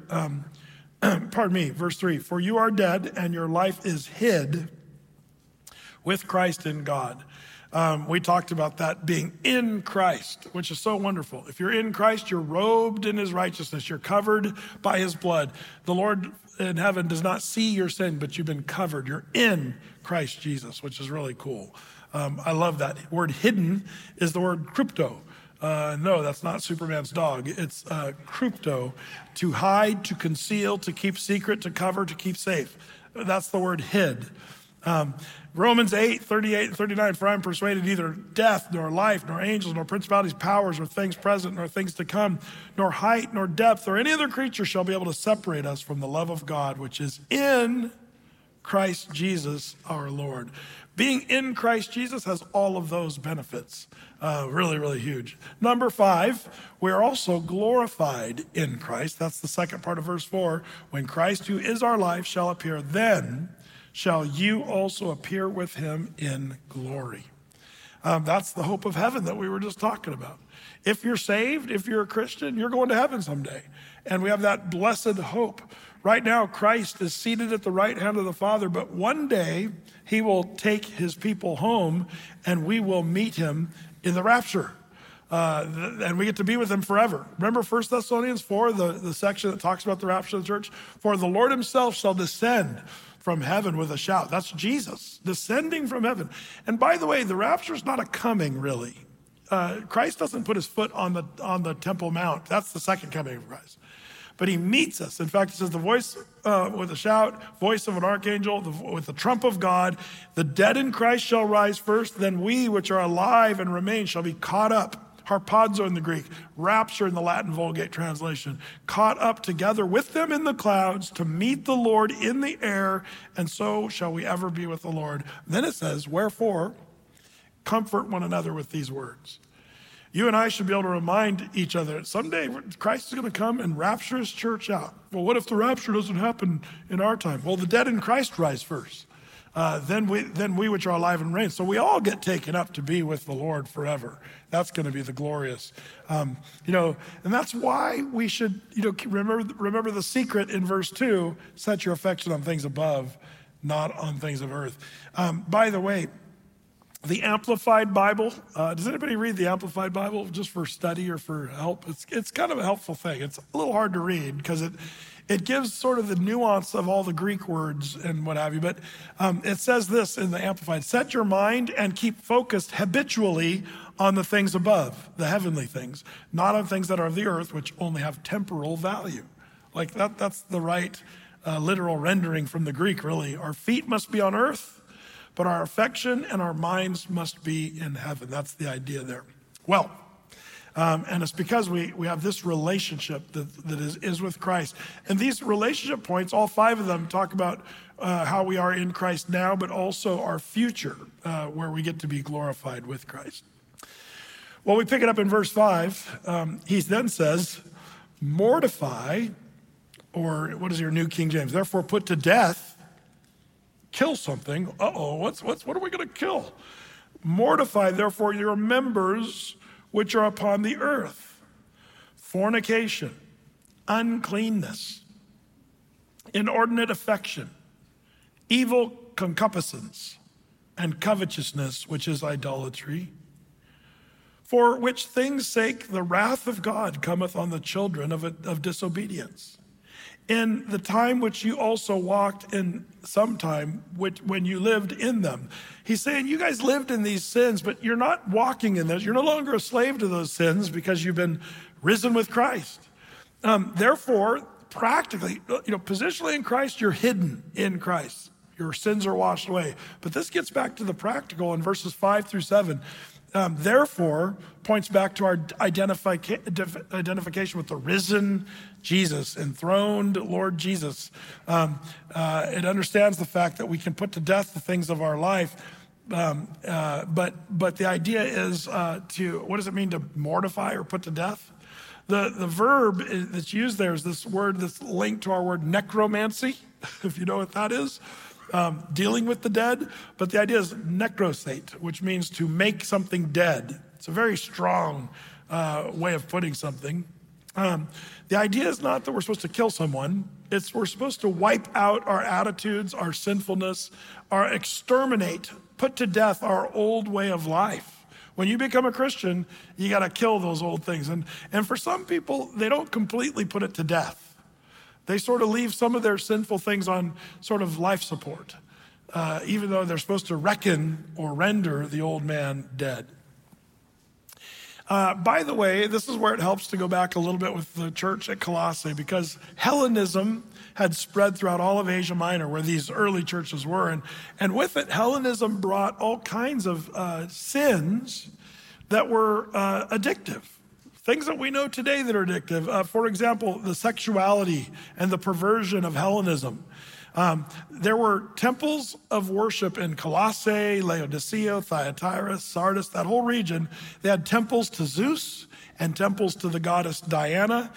verse 3, for you are dead and your life is hid with Christ in God. We talked about that being in Christ, which is so wonderful. If you're in Christ, you're robed in his righteousness. You're covered by his blood. The Lord in heaven does not see your sin, but you've been covered. You're in Christ Jesus, which is really cool. I love that. Word hidden is the word crypto. No, that's not Superman's dog. It's crypto, to hide, to conceal, to keep secret, to cover, to keep safe. That's the word hid. Romans 8:38 and 39, for I am persuaded neither death, nor life, nor angels, nor principalities, powers, nor things present, nor things to come, nor height, nor depth, or any other creature shall be able to separate us from the love of God, which is in Christ Jesus our Lord. Being in Christ Jesus has all of those benefits. Really, really huge. Number 5, we're also glorified in Christ. That's the second part of verse 4. When Christ, who is our life, shall appear, then shall you also appear with him in glory. That's the hope of heaven that we were just talking about. If you're saved, if you're a Christian, you're going to heaven someday. And we have that blessed hope. Right now, Christ is seated at the right hand of the Father, but one day he will take his people home and we will meet him in the rapture. And we get to be with him forever. Remember 1 Thessalonians 4, the section that talks about the rapture of the church? For the Lord himself shall descend from heaven with a shout. That's Jesus descending from heaven. And by the way, the rapture is not a coming, really. Christ doesn't put his foot on the Temple Mount. That's the second coming of Christ. But he meets us. In fact, it says the voice with a shout, voice of an archangel, with the trump of God, the dead in Christ shall rise first, then we which are alive and remain shall be caught up, harpazo in the Greek, rapture in the Latin Vulgate translation, caught up together with them in the clouds to meet the Lord in the air, and so shall we ever be with the Lord. Then it says, wherefore, comfort one another with these words. You and I should be able to remind each other that someday Christ is going to come and rapture his church out. Well, what if the rapture doesn't happen in our time? Well, the dead in Christ rise first. Then we which are alive and reign. So we all get taken up to be with the Lord forever. That's going to be the glorious, and that's why we should, remember the secret in verse 2, set your affection on things above, not on things of earth. By the way, the Amplified Bible, does anybody read the Amplified Bible just for study or for help? It's kind of a helpful thing. It's a little hard to read because it gives sort of the nuance of all the Greek words and what have you. But it says this in the Amplified: set your mind and keep focused habitually on the things above, the heavenly things, not on things that are of the earth, which only have temporal value. Like that's the right literal rendering from the Greek, really. Our feet must be on earth, but our affection and our minds must be in heaven. That's the idea there. Well, and it's because we have this relationship that is with Christ. And these relationship points, all 5 of them, talk about how we are in Christ now, but also our future, where we get to be glorified with Christ. Well, we pick it up in verse 5. He then says, mortify, or what is your New King James? Therefore put to death, kill something. What are we going to kill? Mortify, therefore, your members which are upon the earth: fornication, uncleanness, inordinate affection, evil concupiscence, and covetousness, which is idolatry. For which things' sake the wrath of God cometh on the children of disobedience. In the time which you also walked in sometime when you lived in them. He's saying you guys lived in these sins, but you're not walking in those. You're no longer a slave to those sins because you've been risen with Christ. Therefore, practically, positionally in Christ, you're hidden in Christ. Your sins are washed away. But this gets back to the practical in verses 5 through 7. Therefore, points back to our identification with the risen Jesus, enthroned Lord Jesus. It understands the fact that we can put to death the things of our life, but the idea is what does it mean to mortify or put to death? The verb that's used there is this word that's linked to our word necromancy, if you know what that is. Dealing with the dead, but the idea is necrosate, which means to make something dead. It's a very strong way of putting something. The idea is not that we're supposed to kill someone. It's we're supposed to wipe out our attitudes, our sinfulness, exterminate, put to death our old way of life. When you become a Christian, you got to kill those old things. And for some people, they don't completely put it to death. They sort of leave some of their sinful things on sort of life support, even though they're supposed to reckon or render the old man dead. By the way, this is where it helps to go back a little bit with the church at Colossae, because Hellenism had spread throughout all of Asia Minor, where these early churches were. And with it, Hellenism brought all kinds of sins that were addictive. Things that we know today that are addictive. For example, the sexuality and the perversion of Hellenism. There were temples of worship in Colossae, Laodicea, Thyatira, Sardis, that whole region. They had temples to Zeus and temples to the goddess Diana,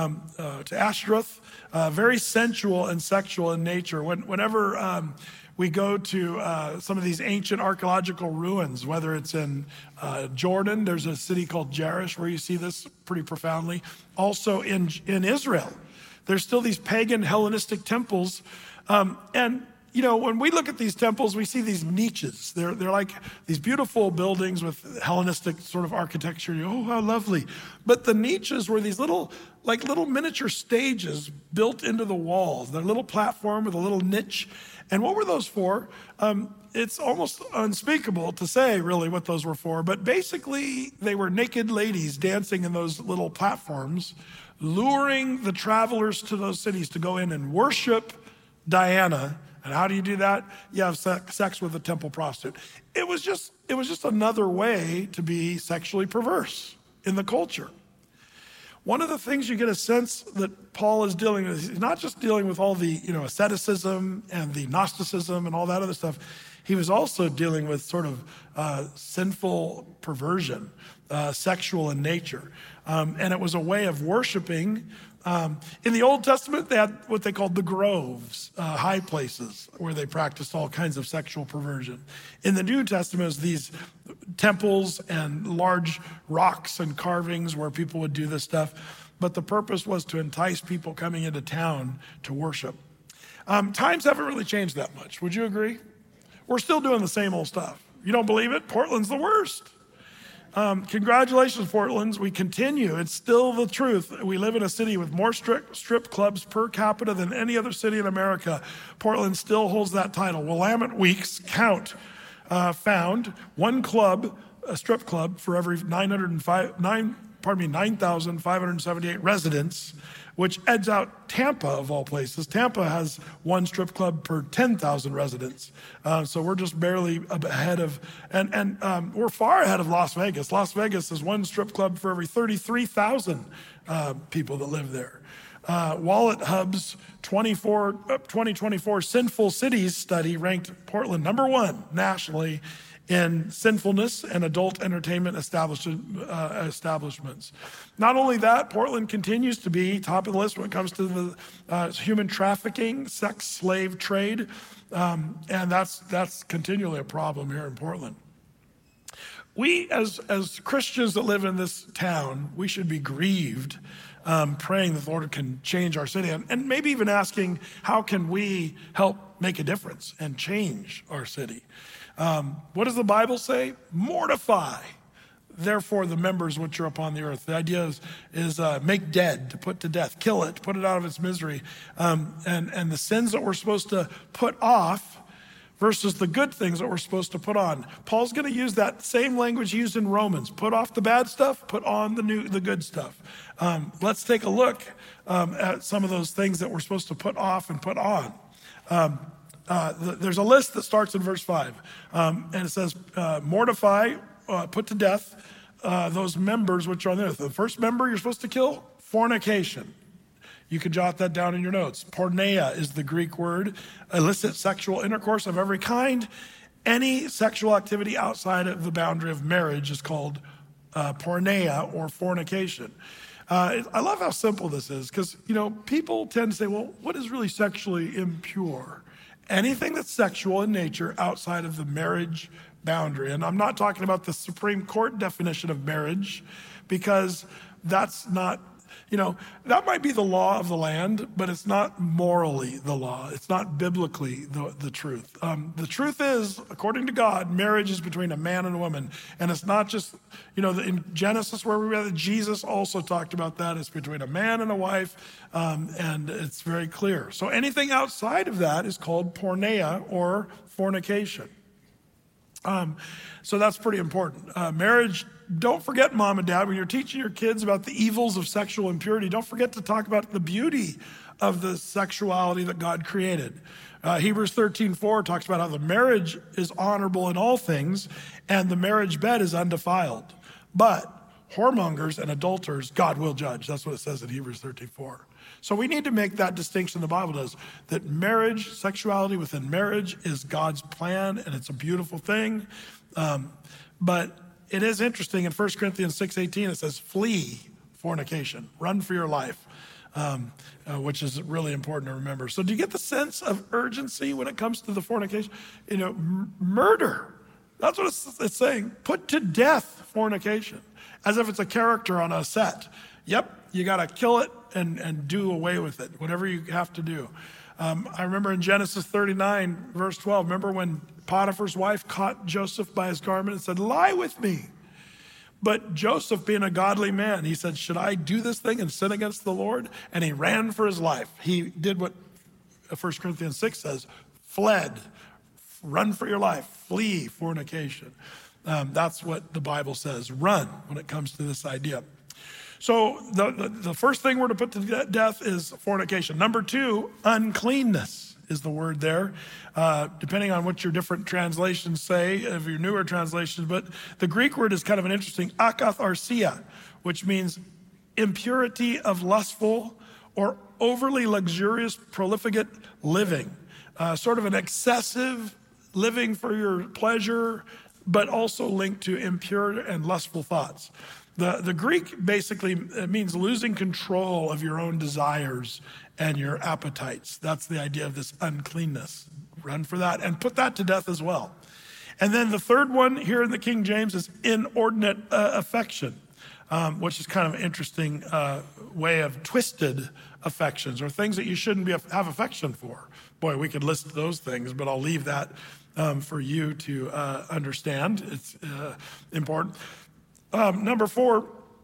to Ashtoreth, very sensual and sexual in nature. Whenever we go to some of these ancient archaeological ruins, whether it's in Jordan, there's a city called Jerish where you see this pretty profoundly. Also in Israel, there's still these pagan Hellenistic temples. And when we look at these temples, we see these niches. They're like these beautiful buildings with Hellenistic sort of architecture. Oh, how lovely. But the niches were these little miniature stages built into the walls. They're a little platform with a little niche. And what were those for? It's almost unspeakable to say really what those were for. But basically, they were naked ladies dancing in those little platforms, luring the travelers to those cities to go in and worship Diana. And how do you do that? You have sex with a temple prostitute. It was just another way to be sexually perverse in the culture. One of the things you get a sense that Paul is dealing with, he's not just dealing with all the asceticism and the Gnosticism and all that other stuff. He was also dealing with sort of sinful perversion, sexual in nature. And it was a way of worshiping. In the Old Testament, they had what they called the groves, high places where they practiced all kinds of sexual perversion. In the New Testament, it was these temples and large rocks and carvings where people would do this stuff. But the purpose was to entice people coming into town to worship. Times haven't really changed that much. Would you agree? We're still doing the same old stuff. You don't believe it? Portland's the worst. Congratulations, Portland. We continue. It's still the truth. We live in a city with more strip clubs per capita than any other city in America. Portland still holds that title. Willamette Weeks count found one club, a strip club, for every 9,578 residents, which edges out Tampa of all places. Tampa has one strip club per 10,000 residents. So we're just barely ahead of, and we're far ahead of Las Vegas. Las Vegas is one strip club for every 33,000 people that live there. Wallet Hub's 2024 Sinful Cities study ranked Portland number one nationally in sinfulness and adult entertainment establishments. Not only that, Portland continues to be top of the list when it comes to the human trafficking, sex slave trade, and that's continually a problem here in Portland. We, as Christians that live in this town, we should be grieved, praying that the Lord can change our city, and maybe even asking, how can we help make a difference and change our city? What does the Bible say? Mortify, therefore, the members which are upon the earth. The idea is make dead, to put to death, kill it, put it out of its misery. And the sins that we're supposed to put off versus the good things that we're supposed to put on. Paul's going to use that same language used in Romans. Put off the bad stuff, put on the good stuff. Let's take a look at some of those things that we're supposed to put off and put on. There's a list that starts in verse 5, and it says, mortify, put to death those members which are on the earth. The first member you're supposed to kill, fornication. You can jot that down in your notes. Porneia is the Greek word, illicit sexual intercourse of every kind. Any sexual activity outside of the boundary of marriage is called porneia or fornication. I love how simple this is because, people tend to say, well, what is really sexually impure? Anything that's sexual in nature outside of the marriage boundary. And I'm not talking about the Supreme Court definition of marriage because that's not, that might be the law of the land, but it's not morally the law. It's not biblically the truth. The truth is, according to God, marriage is between a man and a woman. And it's not just, in Genesis where we read that Jesus also talked about that. It's between a man and a wife, and it's very clear. So anything outside of that is called porneia or fornication. So that's pretty important. Marriage, don't forget, mom and dad, when you're teaching your kids about the evils of sexual impurity, don't forget to talk about the beauty of the sexuality that God created. Hebrews 13:4 talks about how the marriage is honorable in all things and the marriage bed is undefiled. But whoremongers and adulterers, God will judge. That's what it says in Hebrews 13:4. So we need to make that distinction the Bible does, that marriage, sexuality within marriage is God's plan, and it's a beautiful thing. But it is interesting in 1 Corinthians 6:18, it says, flee fornication, run for your life, which is really important to remember. So do you get the sense of urgency when it comes to the fornication? Murder. That's what it's saying. Put to death fornication, as if it's a character on a set. Yep, you got to kill it and do away with it, whatever you have to do. I remember in Genesis 39, verse 12, remember when Potiphar's wife caught Joseph by his garment and said, lie with me. But Joseph, being a godly man, he said, should I do this thing and sin against the Lord? And he ran for his life. He did what 1 Corinthians 6 says, fled. Run for your life, flee fornication. That's what the Bible says, run when it comes to this idea. So the first thing we're to put to death is fornication. Number 2, uncleanness is the word there, depending on what your different translations say, of your newer translations. But the Greek word is kind of an interesting, akatharsia, which means impurity of lustful or overly luxurious, profligate living, sort of an excessive living for your pleasure, but also linked to impure and lustful thoughts. The Greek basically means losing control of your own desires and your appetites. That's the idea of this uncleanness. Run for that and put that to death as well. And then the third one here in the King James is inordinate affection, which is kind of an interesting way of twisted affections, or things that you shouldn't have affection for. Boy, we could list those things, but I'll leave that for you to understand. It's important. Number 4,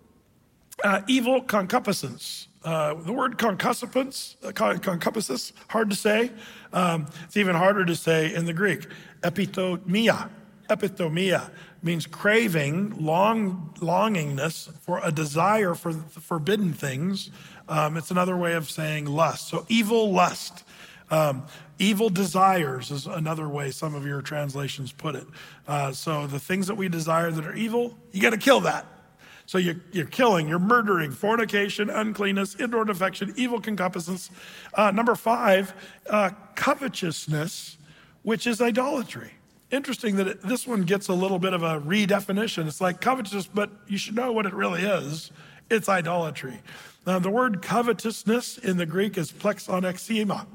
evil concupiscence. The word concupiscence, hard to say. It's even harder to say in the Greek. Epithomia. Epithomia means craving, longingness for a desire for forbidden things. It's another way of saying lust. So evil lust. Evil desires is another way some of your translations put it. So the things that we desire that are evil, you got to kill that. So you're killing, you're murdering, fornication, uncleanness, inordinate affection, evil concupiscence. Number 5, covetousness, which is idolatry. Interesting that this one gets a little bit of a redefinition. It's like covetous, but you should know what it really is. It's idolatry. The word covetousness in the Greek is plexonexia,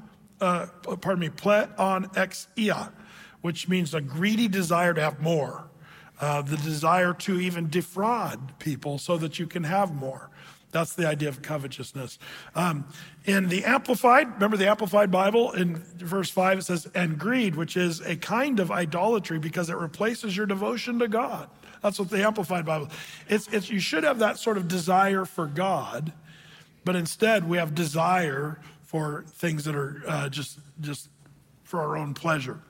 pleonexia, which means a greedy desire to have more. The desire to even defraud people so that you can have more. That's the idea of covetousness. In the Amplified, remember the Amplified Bible, in verse 5 it says, and greed, which is a kind of idolatry because it replaces your devotion to God. That's what the Amplified Bible, it's you should have that sort of desire for God, but instead we have desire for things that are just for our own pleasure.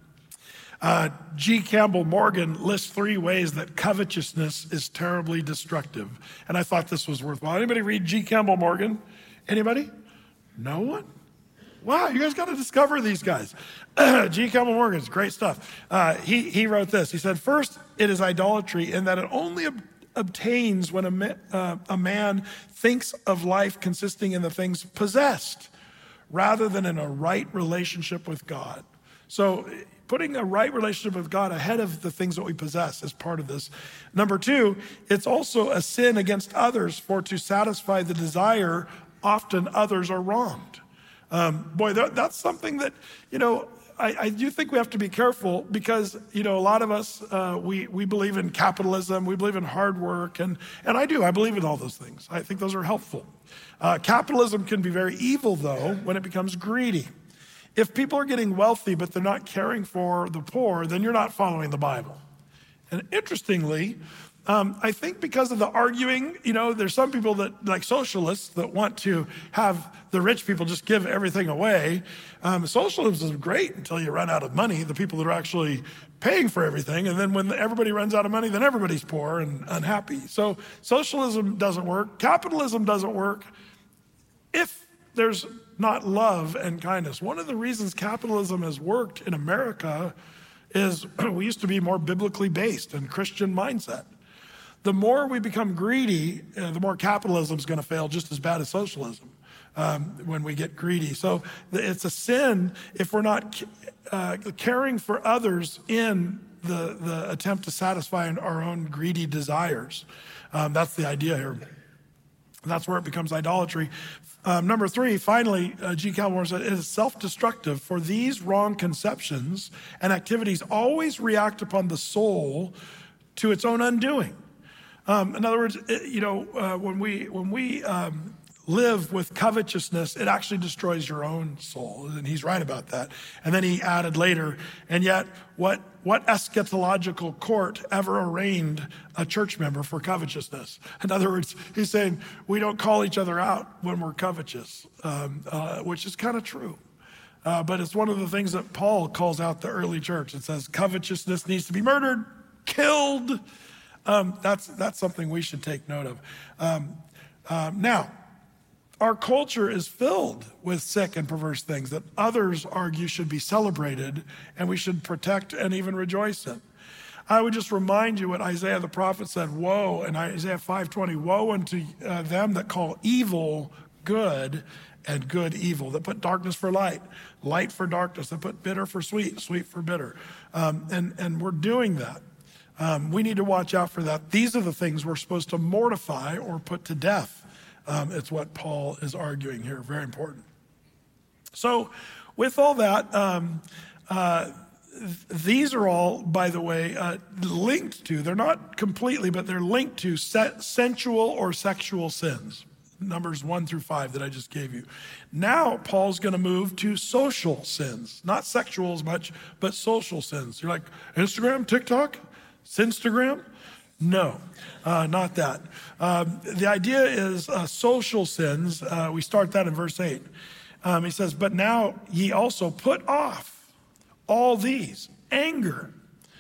G. Campbell Morgan lists 3 ways that covetousness is terribly destructive. And I thought this was worthwhile. Anybody read G. Campbell Morgan? Anybody? No one? Wow, you guys got to discover these guys. G. Campbell Morgan's great stuff. He wrote this. He said, first, it is idolatry in that it only obtains when a man thinks of life consisting in the things possessed rather than in a right relationship with God. So putting a right relationship with God ahead of the things that we possess is part of this. Number 2, it's also a sin against others, for to satisfy the desire, often others are wronged. That's something that, I do think we have to be careful because, a lot of us, we believe in capitalism, we believe in hard work, and I believe in all those things. I think those are helpful. Capitalism can be very evil, though, when it becomes greedy. If people are getting wealthy, but they're not caring for the poor, then you're not following the Bible. And interestingly, I think because of the arguing, there's some people that, like socialists, that want to have the rich people just give everything away. Socialism is great until you run out of money, the people that are actually paying for everything. And then when everybody runs out of money, then everybody's poor and unhappy. So socialism doesn't work. Capitalism doesn't work if there's not love and kindness. One of the reasons capitalism has worked in America is we used to be more biblically based and Christian mindset. The more we become greedy, the more capitalism is going to fail just as bad as socialism. when we get greedy. So it's a sin if we're not caring for others in the attempt to satisfy our own greedy desires. That's the idea here. That's where it becomes idolatry. Number 3, finally, G. Calvin said, it is self-destructive, for these wrong conceptions and activities always react upon the soul to its own undoing. In other words, when we live with covetousness, it actually destroys your own soul. And he's right about that. And then he added later, and yet what eschatological court ever arraigned a church member for covetousness? In other words, he's saying we don't call each other out when we're covetous, which is kind of true. But it's one of the things that Paul calls out the early church. It says covetousness needs to be murdered, killed. That's something we should take note of. Now, our culture is filled with sick and perverse things that others argue should be celebrated and we should protect and even rejoice in. I would just remind you what Isaiah the prophet said, woe, in Isaiah 5:20, woe unto them that call evil good and good evil, that put darkness for light, light for darkness, that put bitter for sweet, sweet for bitter. And we're doing that. We need to watch out for that. These are the things we're supposed to mortify or put to death. It's what Paul is arguing here. Very important. So with all that, these are all, by the way, linked to, they're not completely, but they're linked to sensual or sexual sins. Numbers 1-5 that I just gave you. Now, Paul's going to move to social sins. Not sexual as much, but social sins. You're like, Instagram, TikTok, Sinstagram? No, not that. The idea is social sins. We start that in verse 8. He says, but now ye also put off all these, anger,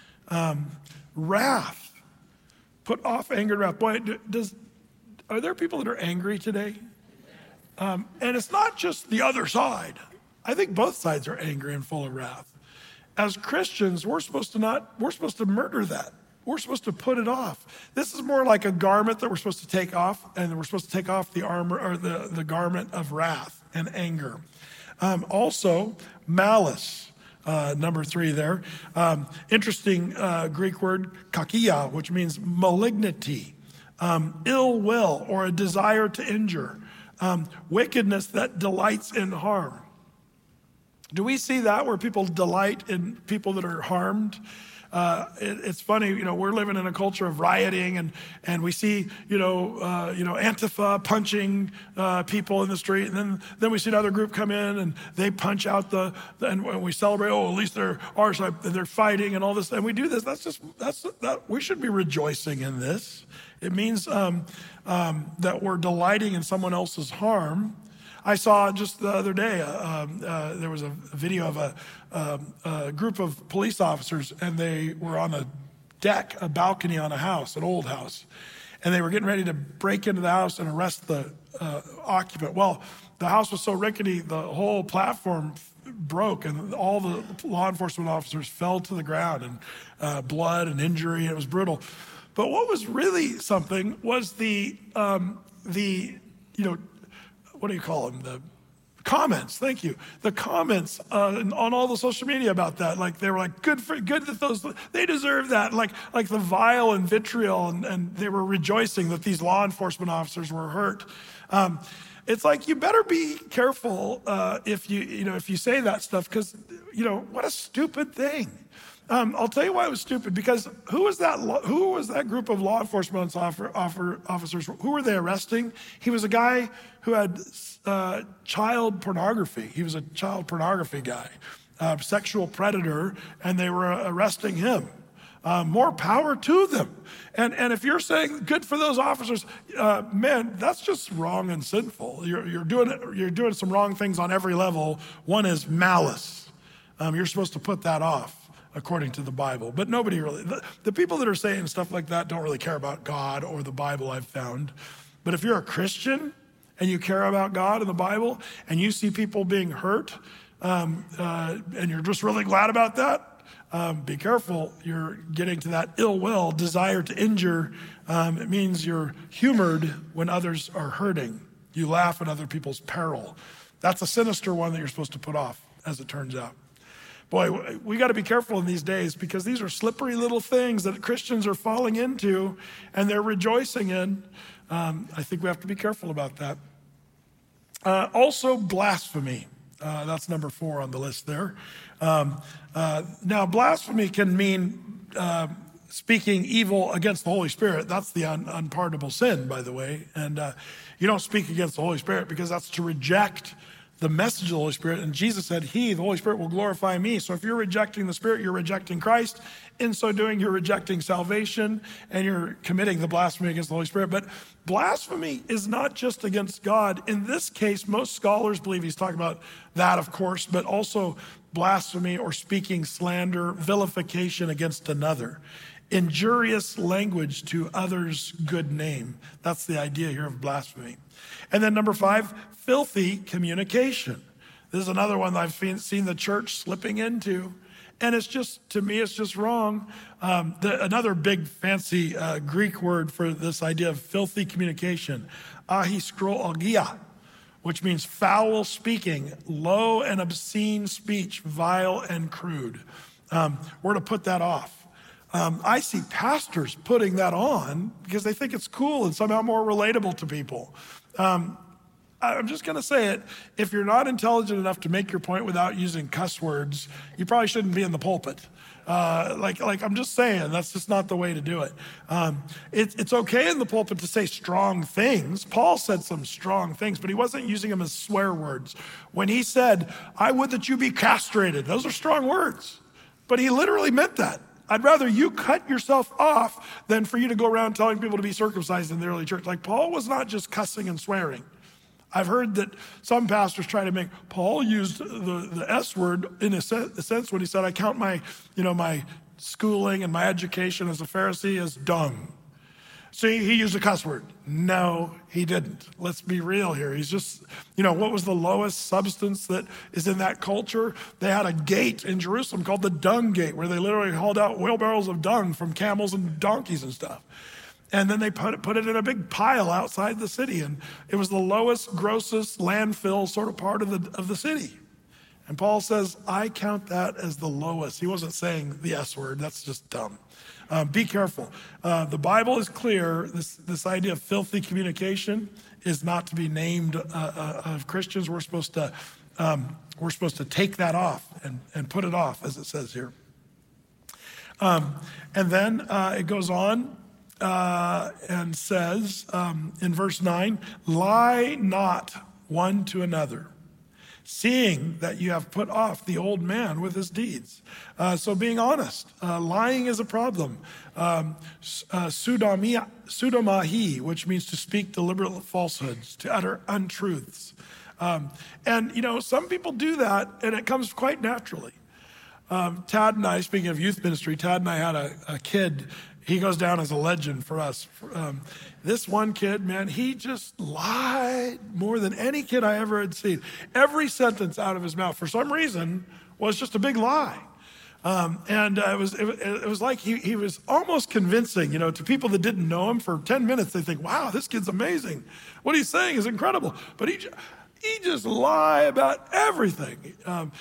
wrath. Put off anger and wrath. Boy, are there people that are angry today? And it's not just the other side. I think both sides are angry and full of wrath. As Christians, we're supposed to murder that. We're supposed to put it off. This is more like a garment that we're supposed to take off, and we're supposed to take off the armor or the garment of wrath and anger. Also, malice, number 3 there. Interesting Greek word, kakia, which means malignity, ill will, or a desire to injure, wickedness that delights in harm. Do we see that where people delight in people that are harmed? It's funny, we're living in a culture of rioting, and we see, Antifa punching people in the street, and then we see another group come in and they punch out and we celebrate. Oh, at least they're our side, they're fighting and all this, and we do this. We should be rejoicing in this. It means that we're delighting in someone else's harm. I saw just the other day, there was a video of a group of police officers, and they were on a balcony on a house, an old house, and they were getting ready to break into the house and arrest the occupant. Well, the house was so rickety, the whole platform broke, and all the law enforcement officers fell to the ground, and blood and injury, and it was brutal. But what was really something was the what do you call them? The comments. Thank you. The comments on all the social media about that. Like they were like, good that they deserve that. Like the vile and vitriol, and they were rejoicing that these law enforcement officers were hurt. It's like, you better be careful if you say that stuff, because what a stupid thing. I'll tell you why it was stupid, because who was that group of law enforcement officers? Who were they arresting? He was a guy who had child pornography. He was a child pornography guy, sexual predator, and they were arresting him. More power to them. And if you're saying good for those officers, man, that's just wrong and sinful. You're doing some wrong things on every level. One is malice. You're supposed to put that off, according to the Bible. But nobody really, the people that are saying stuff like that don't really care about God or the Bible, I've found. But if you're a Christian and you care about God and the Bible, and you see people being hurt, and you're just really glad about that, be careful. You're getting to that ill will, desire to injure. It means you're humored when others are hurting. You laugh at other people's peril. That's a sinister one that you're supposed to put off, as it turns out. Boy, we got to be careful in these days because these are slippery little things that Christians are falling into and they're rejoicing in. I think we have to be careful about that. Also, blasphemy. That's number 4 on the list there. Now, blasphemy can mean speaking evil against the Holy Spirit. That's the unpardonable sin, by the way. And you don't speak against the Holy Spirit because that's to reject the message of the Holy Spirit. And Jesus said, the Holy Spirit will glorify me. So if you're rejecting the Spirit, you're rejecting Christ. In so doing, you're rejecting salvation and you're committing the blasphemy against the Holy Spirit. But blasphemy is not just against God. In this case, most scholars believe he's talking about that, of course, but also blasphemy or speaking slander, vilification against another. Injurious language to others' good name. That's the idea here of blasphemy. And then number 5, filthy communication. This is another one that I've seen the church slipping into. And it's just, to me, it's just wrong. Another big fancy Greek word for this idea of filthy communication, ahiskroalgia, which means foul speaking, low and obscene speech, vile and crude. We're to put that off. I see pastors putting that on because they think it's cool and somehow more relatable to people. I'm just going to say it. If you're not intelligent enough to make your point without using cuss words, you probably shouldn't be in the pulpit. I'm just saying, that's just not the way to do it. It's okay in the pulpit to say strong things. Paul said some strong things, but he wasn't using them as swear words. When he said, I would that you be castrated, those are strong words. But he literally meant that. I'd rather you cut yourself off than for you to go around telling people to be circumcised in the early church. Like Paul was not just cussing and swearing. I've heard that some pastors try to make, Paul used the S word in a sense when he said, I count my schooling and my education as a Pharisee as dung. See, he used a cuss word. No, he didn't. Let's be real here. He's just, what was the lowest substance that is in that culture? They had a gate in Jerusalem called the Dung Gate, where they literally hauled out wheelbarrows of dung from camels and donkeys and stuff. And then they put it in a big pile outside the city. And it was the lowest, grossest landfill sort of part of the city. And Paul says, I count that as the lowest. He wasn't saying the S word. That's just dumb. Be careful. The Bible is clear. This idea of filthy communication is not to be named of Christians. We're supposed to take that off and put it off, as it says here. And then it goes on and says in verse 9, lie not one to another, seeing that you have put off the old man with his deeds. So being honest, lying is a problem. Pseudomahi, which means to speak deliberate falsehoods, to utter untruths. And some people do that, and it comes quite naturally. Tad and I, speaking of youth ministry, Tad and I had a kid. He goes down as a legend for us. This one kid, man, he just lied more than any kid I ever had seen. Every sentence out of his mouth, for some reason, was just a big lie. It was like he was almost convincing, to people that didn't know him. For 10 minutes, they think, wow, this kid's amazing. What he's saying is incredible. But he just lie about everything.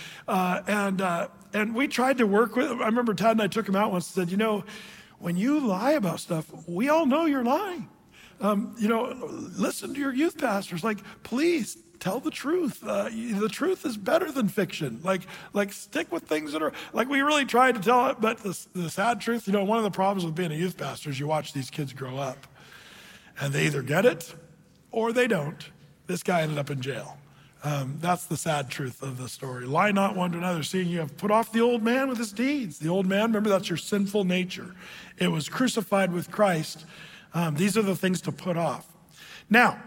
And we tried to work with him. I remember Tad and I took him out once and said, when you lie about stuff, we all know you're lying. Listen to your youth pastors. Please tell the truth. The truth is better than fiction. Stick with things that are, we really tried to tell it, but the sad truth, one of the problems with being a youth pastor is you watch these kids grow up and they either get it or they don't. This guy ended up in jail. That's the sad truth of the story. Lie not one to another, seeing you have put off the old man with his deeds. The old man, remember, that's your sinful nature. It was crucified with Christ. These are the things to put off. Now,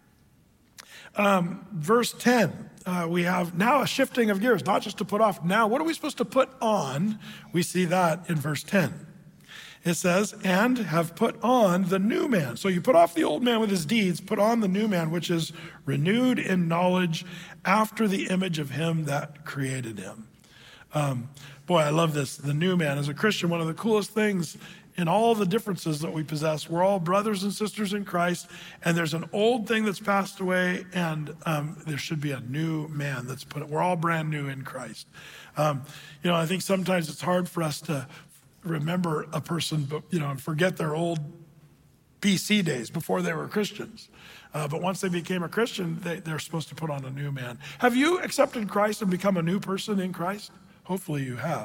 verse 10, we have now a shifting of gears, not just to put off. Now, what are we supposed to put on? We see that in verse 10. It says, and have put on the new man. So you put off the old man with his deeds, put on the new man, which is renewed in knowledge after the image of him that created him. Boy, I love this. The new man. As a Christian, one of the coolest things in all the differences that we possess, we're all brothers and sisters in Christ, and there's an old thing that's passed away, and there should be a new man that's put. We're all brand new in Christ. I think sometimes it's hard for us to remember a person, but and forget their old BC days before they were Christians. But once they became a Christian, they're supposed to put on a new man. Have you accepted Christ and become a new person in Christ? Hopefully you have.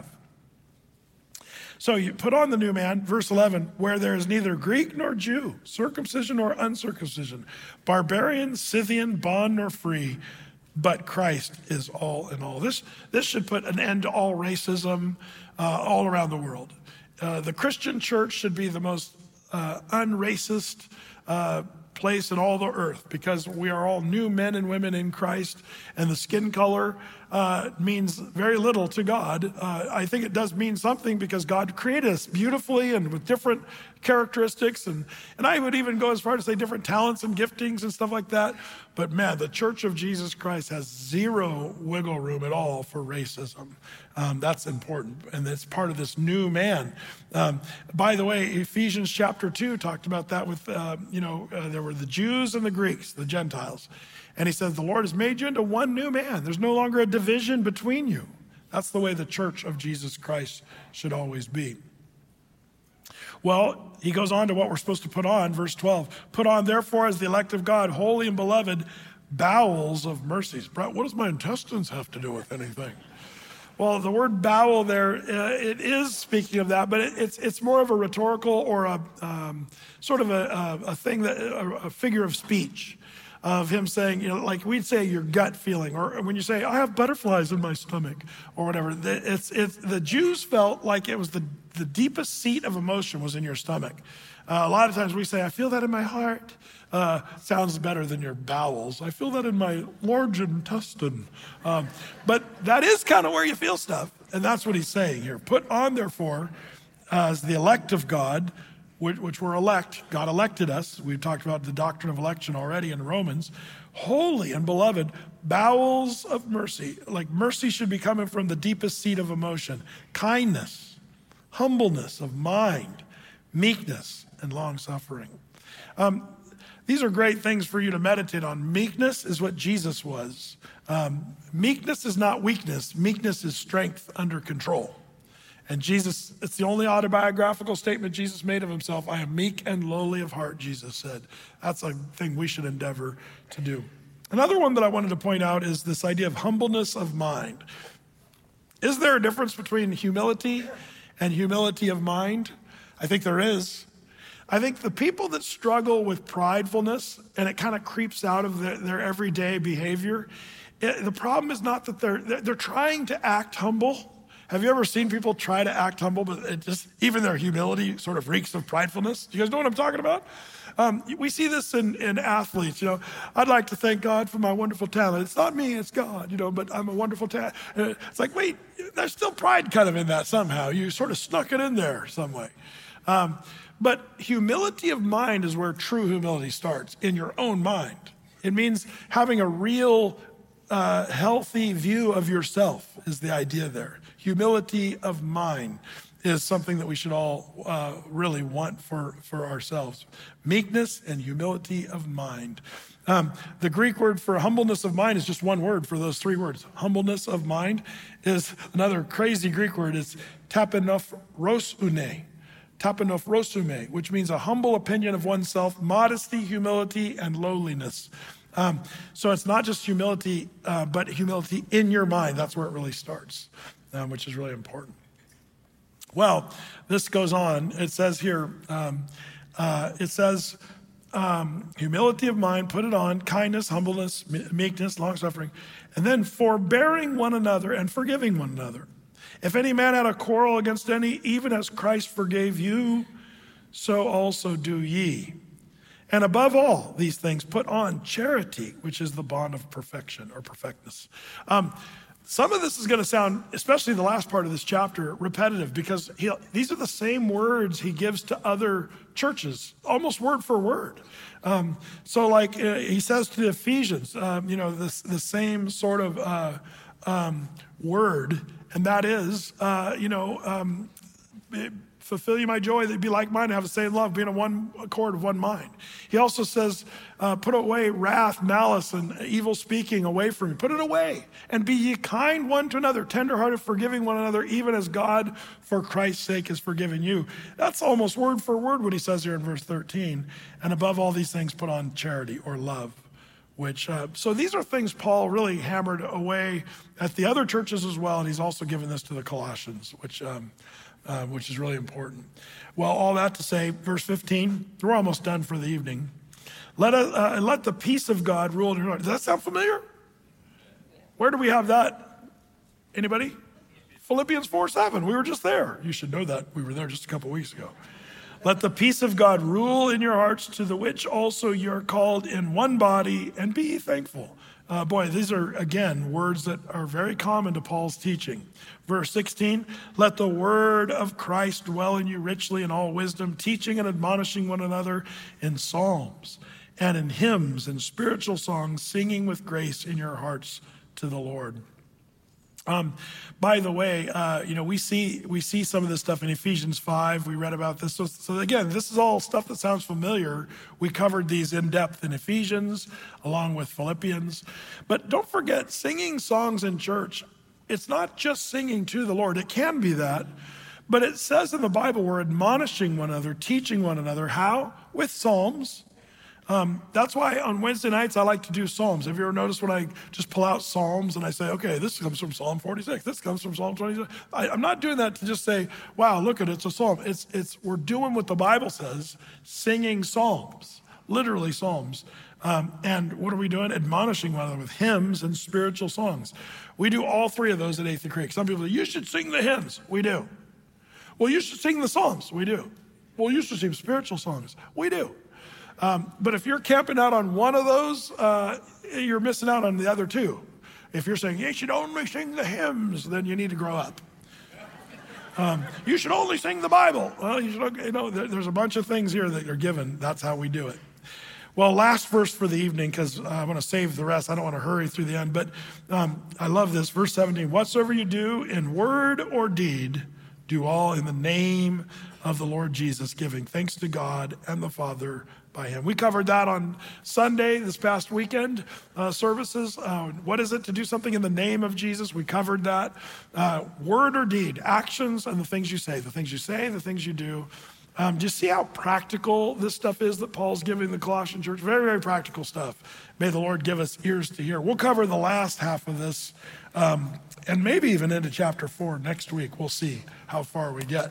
So you put on the new man, verse 11, where there is neither Greek nor Jew, circumcision nor uncircumcision, barbarian, Scythian, bond nor free, but Christ is all in all. This should put an end to all racism all around the world. The Christian church should be the most unracist place in all the earth, because we are all new men and women in Christ, and the skin color means very little to God. I think it does mean something, because God created us beautifully and with different characteristics, and I would even go as far to say different talents and giftings and stuff like that. But man, the Church of Jesus Christ has zero wiggle room at all for racism. That's important, and it's part of this new man. By the way, Ephesians chapter 2 talked about that with, there were the Jews and the Greeks, the Gentiles. And he says, the Lord has made you into one new man. There's no longer a division between you. That's the way the Church of Jesus Christ should always be. Well, he goes on to what we're supposed to put on, verse 12. Put on, therefore, as the elect of God, holy and beloved, bowels of mercies. Brett, what does my intestines have to do with anything? Well, the word bowel there, it is speaking of that, but it's more of a rhetorical or a sort of a thing, a figure of speech of him saying, like we'd say your gut feeling, or when you say, I have butterflies in my stomach, or whatever. The Jews felt like it was the deepest seat of emotion was in your stomach. A lot of times we say, I feel that in my heart. Sounds better than your bowels. I feel that in my large intestine. But that is kind of where you feel stuff. And that's what he's saying here. Put on, therefore, as the elect of God, which we're elect. God elected us. We've talked about the doctrine of election already in Romans. Holy and beloved, bowels of mercy. Like mercy should be coming from the deepest seat of emotion. Kindness, humbleness of mind, meekness, and long-suffering. These are great things for you to meditate on. Meekness is what Jesus was. Meekness is not weakness. Meekness is strength under control. And Jesus, it's the only autobiographical statement Jesus made of himself. I am meek and lowly of heart, Jesus said. That's a thing we should endeavor to do. Another one that I wanted to point out is this idea of humbleness of mind. Is there a difference between humility and humility of mind? I think there is. I think the people that struggle with pridefulness, and it kind of creeps out of their everyday behavior, the problem is not that they're trying to act humble. Have you ever seen people try to act humble, but even their humility sort of reeks of pridefulness? Do you guys know what I'm talking about? We see this in athletes. I'd like to thank God for my wonderful talent. It's not me, it's God, but I'm a wonderful talent. It's like, wait, there's still pride kind of in that somehow. You sort of snuck it in there some way. But humility of mind is where true humility starts, in your own mind. It means having a real healthy view of yourself is the idea there. Humility of mind is something that we should all really want for ourselves. Meekness and humility of mind. The Greek word for humbleness of mind is just one word for those three words. Humbleness of mind is another crazy Greek word. It's tapinophrosune. Tapinophrosune, which means a humble opinion of oneself, modesty, humility, and lowliness. So it's not just humility, but humility in your mind. That's where it really starts, which is really important. Well, this goes on. It says here, humility of mind, put it on, kindness, humbleness, meekness, long-suffering, and then forbearing one another and forgiving one another. If any man had a quarrel against any, even as Christ forgave you, so also do ye. And above all these things, put on charity, which is the bond of perfection or perfectness. Some of this is going to sound, especially the last part of this chapter, repetitive, because these are the same words he gives to other churches, almost word for word. So like he says to the Ephesians, the same sort of word, and that is, fulfill you my joy, that be like minded, have the same love, be in one accord of one mind. He also says, put away wrath, malice, and evil speaking away from you. Put it away. And be ye kind one to another, tenderhearted, forgiving one another, even as God, for Christ's sake, has forgiven you. That's almost word for word what he says here in verse 13. And above all these things, put on charity or love. So these are things Paul really hammered away at the other churches as well. And he's also given this to the Colossians, which is really important. Well, all that to say, verse 15, we're almost done for the evening. Let the peace of God rule in your heart. Does that sound familiar? Where do we have that? Anybody? Philippians 4:7. We were just there. You should know that. We were there just a couple weeks ago. Let the peace of God rule in your hearts, to the which also you're called in one body, and be ye thankful. These are, again, words that are very common to Paul's teaching. Verse 16, let the word of Christ dwell in you richly in all wisdom, teaching and admonishing one another in psalms and in hymns and spiritual songs, singing with grace in your hearts to the Lord. By the way, we see some of this stuff in Ephesians 5. We read about this. So again, this is all stuff that sounds familiar. We covered these in depth in Ephesians, along with Philippians. But don't forget, singing songs in church, it's not just singing to the Lord. It can be that. But it says in the Bible, we're admonishing one another, teaching one another. How? With psalms. That's why on Wednesday nights I like to do Psalms. Have you ever noticed when I just pull out Psalms and I say, okay, this comes from Psalm 46, this comes from Psalm 26. I'm not doing that to just say, wow, look at it, it's a Psalm. We're doing what the Bible says, singing Psalms, literally Psalms. And what are we doing? Admonishing one another with hymns and spiritual songs. We do all three of those at Eighth and Creek. Some people say, you should sing the hymns. We do. Well, you should sing the Psalms. We do. Well, you should sing spiritual songs. We do. But if you're camping out on one of those, you're missing out on the other two. If you're saying, you should only sing the hymns, then you need to grow up. You should only sing the Bible. Well, there's a bunch of things here that are given. That's how we do it. Well, last verse for the evening, because I want to save the rest. I don't want to hurry through the end. But I love this. Verse 17, whatsoever you do in word or deed, do all in the name of the Lord Jesus, giving thanks to God and the Father by him. We covered that on Sunday, this past weekend services. What is it to do something in the name of Jesus? We covered that. Word or deed, actions and the things you say, the things you do. Do you see how practical this stuff is that Paul's giving the Colossian church? Very, very practical stuff. May the Lord give us ears to hear. We'll cover the last half of this and maybe even into chapter 4 next week. We'll see how far we get.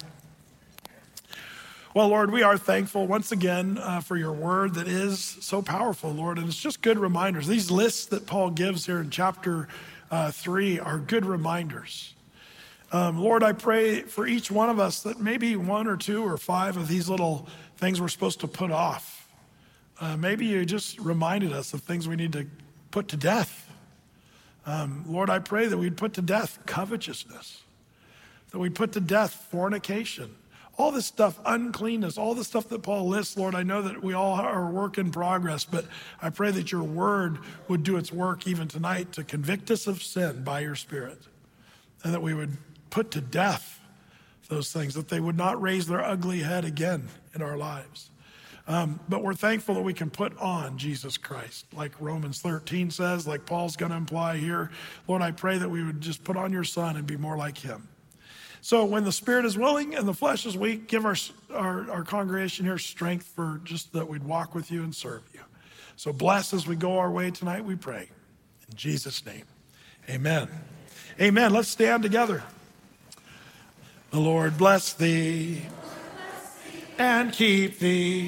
Well, Lord, we are thankful once again for your word that is so powerful, Lord. And it's just good reminders. These lists that Paul gives here in chapter 3 are good reminders. Lord, I pray for each one of us that maybe 1 or 2 or 5 of these little things we're supposed to put off. Maybe you just reminded us of things we need to put to death. Lord, I pray that we'd put to death covetousness, that we'd put to death fornication, all this stuff, uncleanness, all the stuff that Paul lists. Lord, I know that we all are a work in progress, but I pray that your word would do its work even tonight to convict us of sin by your Spirit, and that we would put to death those things, that they would not raise their ugly head again in our lives. But we're thankful that we can put on Jesus Christ, like Romans 13 says, like Paul's going to imply here. Lord, I pray that we would just put on your Son and be more like him. So when the spirit is willing and the flesh is weak, give our congregation here strength for just that we'd walk with you and serve you. So bless as we go our way tonight, we pray. In Jesus' name, amen. Amen. Let's stand together. The Lord bless thee and keep thee.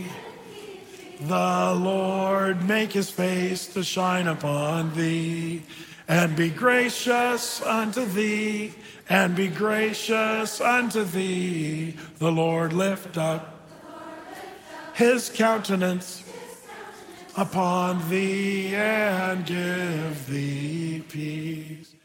The Lord make his face to shine upon thee and be gracious unto thee. And be gracious unto thee. The Lord lift up his countenance upon thee and give thee peace.